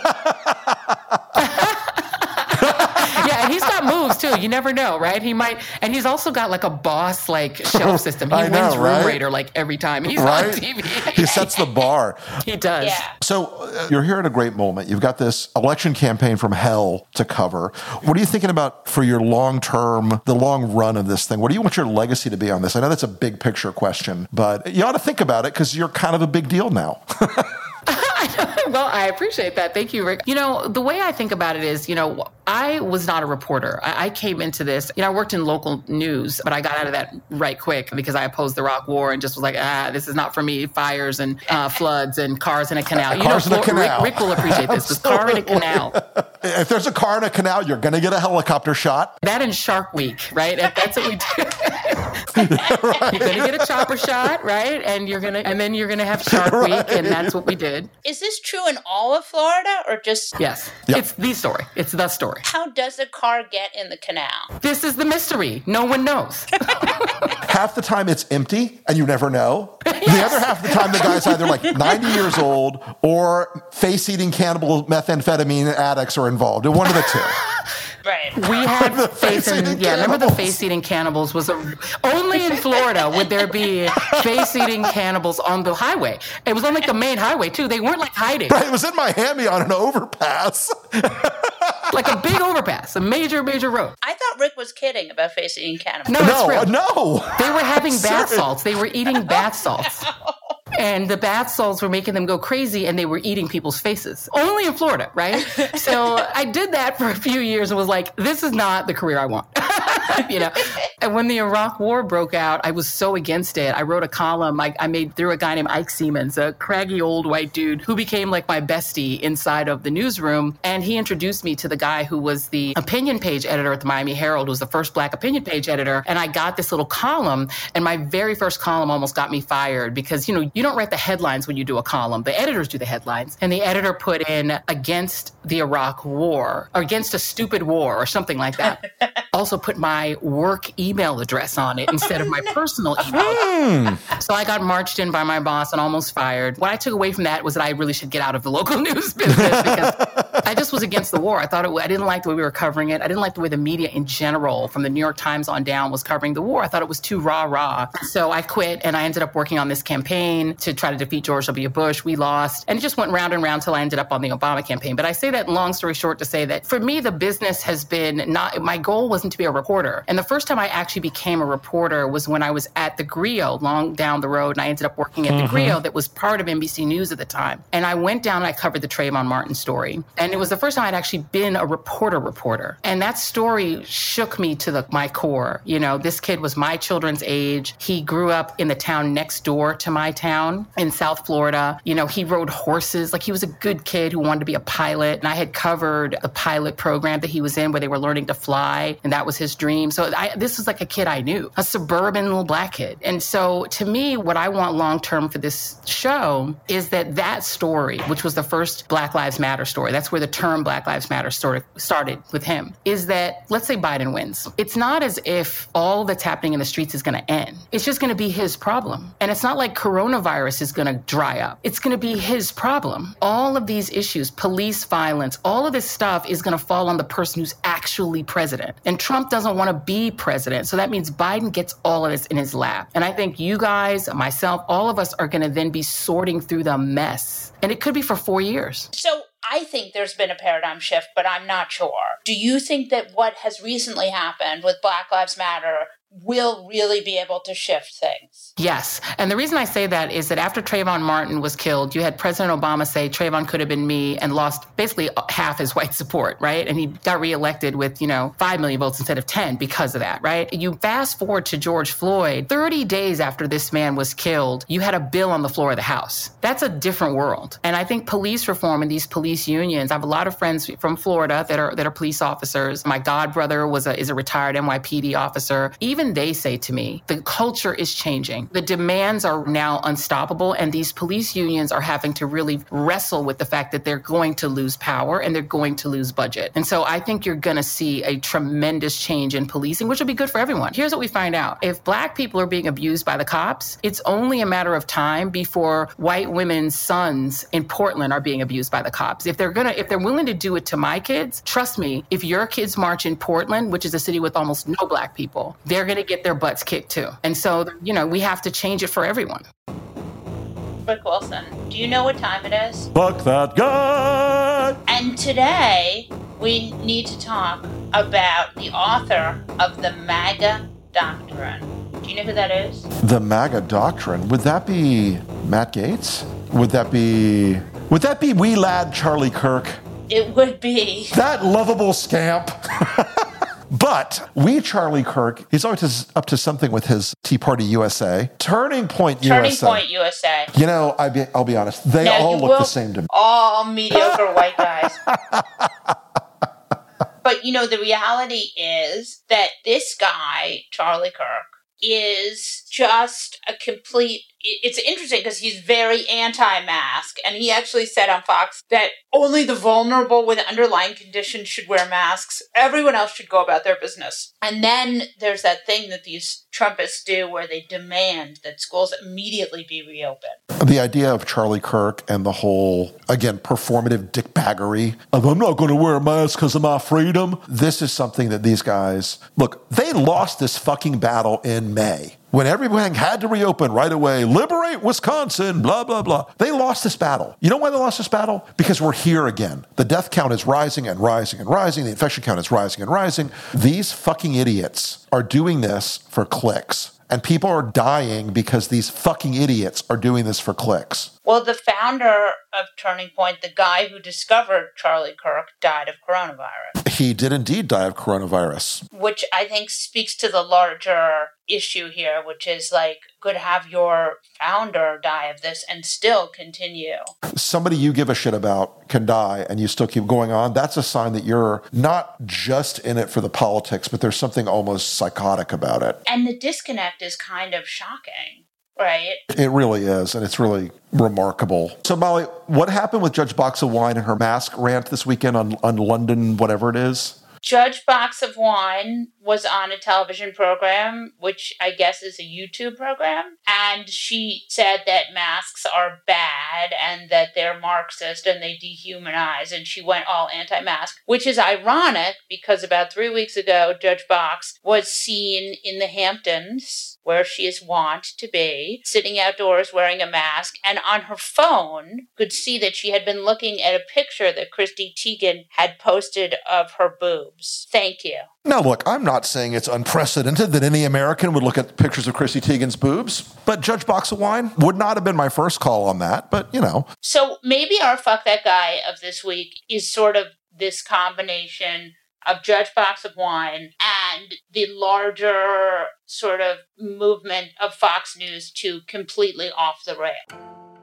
Yeah, and he's got moves too. You never know, right? He might, and he's also got like a boss like shelf system. He I wins know, Room right? Raider like every time he's right? on T V. He sets the bar. He does. Yeah. So uh, you're here at a great moment. You've got this election campaign from hell to cover. What are you thinking about for your long term, the long run of this thing? What do you want your legacy to be on this? I know that's a big picture question, but you ought to think about it because you're kind of a big deal now. Well, I appreciate that. Thank you, Rick. You know, the way I think about it is, you know, I was not a reporter. I, I came into this, you know, I worked in local news, but I got out of that right quick because I opposed the Iraq War and just was like, ah, this is not for me. Fires and uh, floods and cars in a canal. You cars know, in a canal. Rick, Rick will appreciate this. This car in a canal. If there's a car in a canal, you're going to get a helicopter shot. That and Shark Week, right? That's what we do. Yeah, right. You're going to get a chopper shot, right? And you're going to, and then you're going to have Shark right. Week, and that's what we did. Is this true in all of Florida or just? Yes. Yep. It's the story. It's the story. How does a car get in the canal? This is the mystery. No one knows. Half the time it's empty and you never know. Yes. The other half of the time the guy's either like ninety years old or face-eating cannibal methamphetamine addicts are involved. One of the two. Right. We had The face in, face-eating yeah, remember the cannibals. face-eating cannibals was a, only in Florida would there be face-eating cannibals on the highway. It was on like the main highway too. They weren't like hiding. Right, it was in Miami on an overpass. Like a big overpass, a major, major road. I thought Rick was kidding about face-eating cannibals. No, it's No, real. no. They were having bath Serious. salts. They were eating bath salts. And the bath salts were making them go crazy, and they were eating people's faces. Only in Florida, right? So I did that for a few years and was like, this is not the career I want. You know? And when the Iraq War broke out, I was so against it. I wrote a column I, I made through a guy named Ike Siemens, a craggy old white dude who became like my bestie inside of the newsroom. And he introduced me to the guy who was the opinion page editor at the Miami Herald, who was the first black opinion page editor. And I got this little column, and my very first column almost got me fired because, you know, you don't write the headlines when you do a column. The editors do the headlines. And the editor put in against the Iraq War or against a stupid war or something like that. Also put my work email address on it instead of my personal email. So I got marched in by my boss and almost fired. What I took away from that was that I really should get out of the local news business because I I just was against the war. I thought it, I didn't like the way we were covering it. I didn't like the way the media in general, from the New York Times on down, was covering the war. I thought it was too rah-rah. So I quit, and I ended up working on this campaign to try to defeat George W. Bush. We lost, and it just went round and round till I ended up on the Obama campaign. But I say that, long story short, to say that for me, the business has been not, my goal wasn't to be a reporter. And the first time I actually became a reporter was when I was at the Griot, long down the road, and I ended up working at mm-hmm. the Griot that was part of N B C News at the time. And I went down and I covered the Trayvon Martin story. And it was the first time I'd actually been a reporter reporter. And that story shook me to the, my core. You know, this kid was my children's age. He grew up in the town next door to my town in South Florida. You know, he rode horses. Like, he was a good kid who wanted to be a pilot. And I had covered the pilot program that he was in where they were learning to fly. And that was his dream. So I, this was like a kid I knew, a suburban little black kid. And so to me, what I want long-term for this show is that that story, which was the first Black Lives Matter story, that's where the term Black Lives Matter story started with him, is that, let's say Biden wins. It's not as if all that's happening in the streets is going to end. It's just going to be his problem. And it's not like coronavirus is going to dry up. It's going to be his problem. All of these issues, police violence, all of this stuff is going to fall on the person who's actually president. And Trump doesn't want to be president. So that means Biden gets all of this in his lap. And I think you guys, myself, all of us are going to then be sorting through the mess. And it could be for four years. So I think there's been a paradigm shift, but I'm not sure. Do you think that what has recently happened with Black Lives Matter will really be able to shift things? Yes. And the reason I say that is that after Trayvon Martin was killed, you had President Obama say Trayvon could have been me, and lost basically half his white support, right? And he got reelected with, you know, five million votes instead of ten because of that, right? You fast forward to George Floyd, thirty days after this man was killed, you had a bill on the floor of the House. That's a different world. And I think police reform and these police unions, I have a lot of friends from Florida that are that are police officers. My godbrother was a, is a retired N Y P D officer. Even they say to me, the culture is changing. The demands are now unstoppable, and these police unions are having to really wrestle with the fact that they're going to lose power and they're going to lose budget. And so I think you're going to see a tremendous change in policing, which will be good for everyone. Here's what we find out. If Black people are being abused by the cops, it's only a matter of time before white women's sons in Portland are being abused by the cops. If they're gonna, if they're willing to do it to my kids, trust me, if your kids march in Portland, which is a city with almost no Black people, they're going to get their butts kicked too. And so, you know, we have to change it for everyone. Rick Wilson, do you know what time it is? Fuck that guy! And today, we need to talk about the author of the MAGA Doctrine. Do you know who that is? The MAGA Doctrine? Would that be Matt Gaetz? Would that be... Would that be wee lad Charlie Kirk? It would be. That lovable scamp. But we Charlie Kirk, he's always up to something with his Tea Party U S A. Turning Point Turning U S A. Turning Point U S A. You know, I be, I'll be honest, they no, all look the same to me. All mediocre white guys. But, you know, the reality is that this guy, Charlie Kirk, is just a complete... It's interesting because he's very anti-mask, and he actually said on Fox that only the vulnerable with underlying conditions should wear masks. Everyone else should go about their business. And then there's that thing that these Trumpists do where they demand that schools immediately be reopened. The idea of Charlie Kirk and the whole, again, performative dickbaggery of I'm not going to wear a mask because of my freedom. This is something that these guys, look, they lost this fucking battle in May. When everything had to reopen right away, liberate Wisconsin, blah, blah, blah. They lost this battle. You know why they lost this battle? Because we're here again. The death count is rising and rising and rising. The infection count is rising and rising. These fucking idiots are doing this for clicks. And people are dying because these fucking idiots are doing this for clicks. Well, the founder of Turning Point, the guy who discovered Charlie Kirk, died of coronavirus. He did indeed die of coronavirus. Which I think speaks to the larger issue here, which is like, could have your founder die of this and still continue. Somebody you give a shit about can die and you still keep going on. That's a sign that you're not just in it for the politics, but there's something almost psychotic about it. And the disconnect is kind of shocking, right? It really is, and it's really remarkable. So, Molly, what happened with Judge Box of Wine and her mask rant this weekend on, on London, whatever it is? Judge Box of Wine was on a television program, which I guess is a YouTube program, and she said that masks are bad and that they're Marxist and they dehumanize, and she went all anti-mask, which is ironic because about three weeks ago, Judge Box was seen in the Hamptons, where she is wont to be, sitting outdoors wearing a mask, and on her phone could see that she had been looking at a picture that Chrissy Teigen had posted of her boobs. Thank you. Now, look, I'm not saying it's unprecedented that any American would look at pictures of Chrissy Teigen's boobs, but Judge Box of Wine would not have been my first call on that, but, you know. So maybe our Fuck That Guy of this week is sort of this combination of Judge Box of Wine and the larger sort of movement of Fox News to completely off the rail.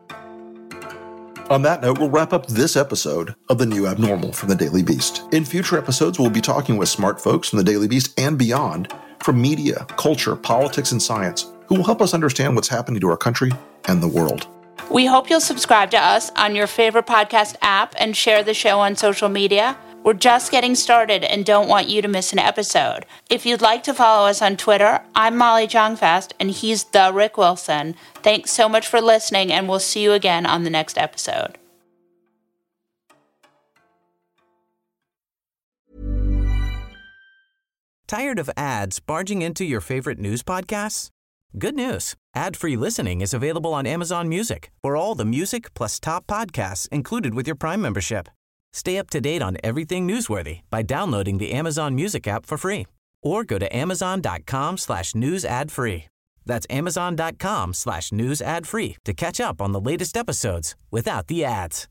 On that note, we'll wrap up this episode of The New Abnormal from The Daily Beast. In future episodes, we'll be talking with smart folks from The Daily Beast and beyond, from media, culture, politics, and science, who will help us understand what's happening to our country and the world. We hope you'll subscribe to us on your favorite podcast app and share the show on social media. We're just getting started and don't want you to miss an episode. If you'd like to follow us on Twitter, I'm Molly Jong-Fast, and he's the Rick Wilson. Thanks so much for listening, and we'll see you again on the next episode. Tired of ads barging into your favorite news podcasts? Good news. Ad-free listening is available on Amazon Music for all the music plus top podcasts included with your Prime membership. Stay up to date on everything newsworthy by downloading the Amazon Music app for free or go to amazon.com slash news ad free. That's amazon.com slash news ad free to catch up on the latest episodes without the ads.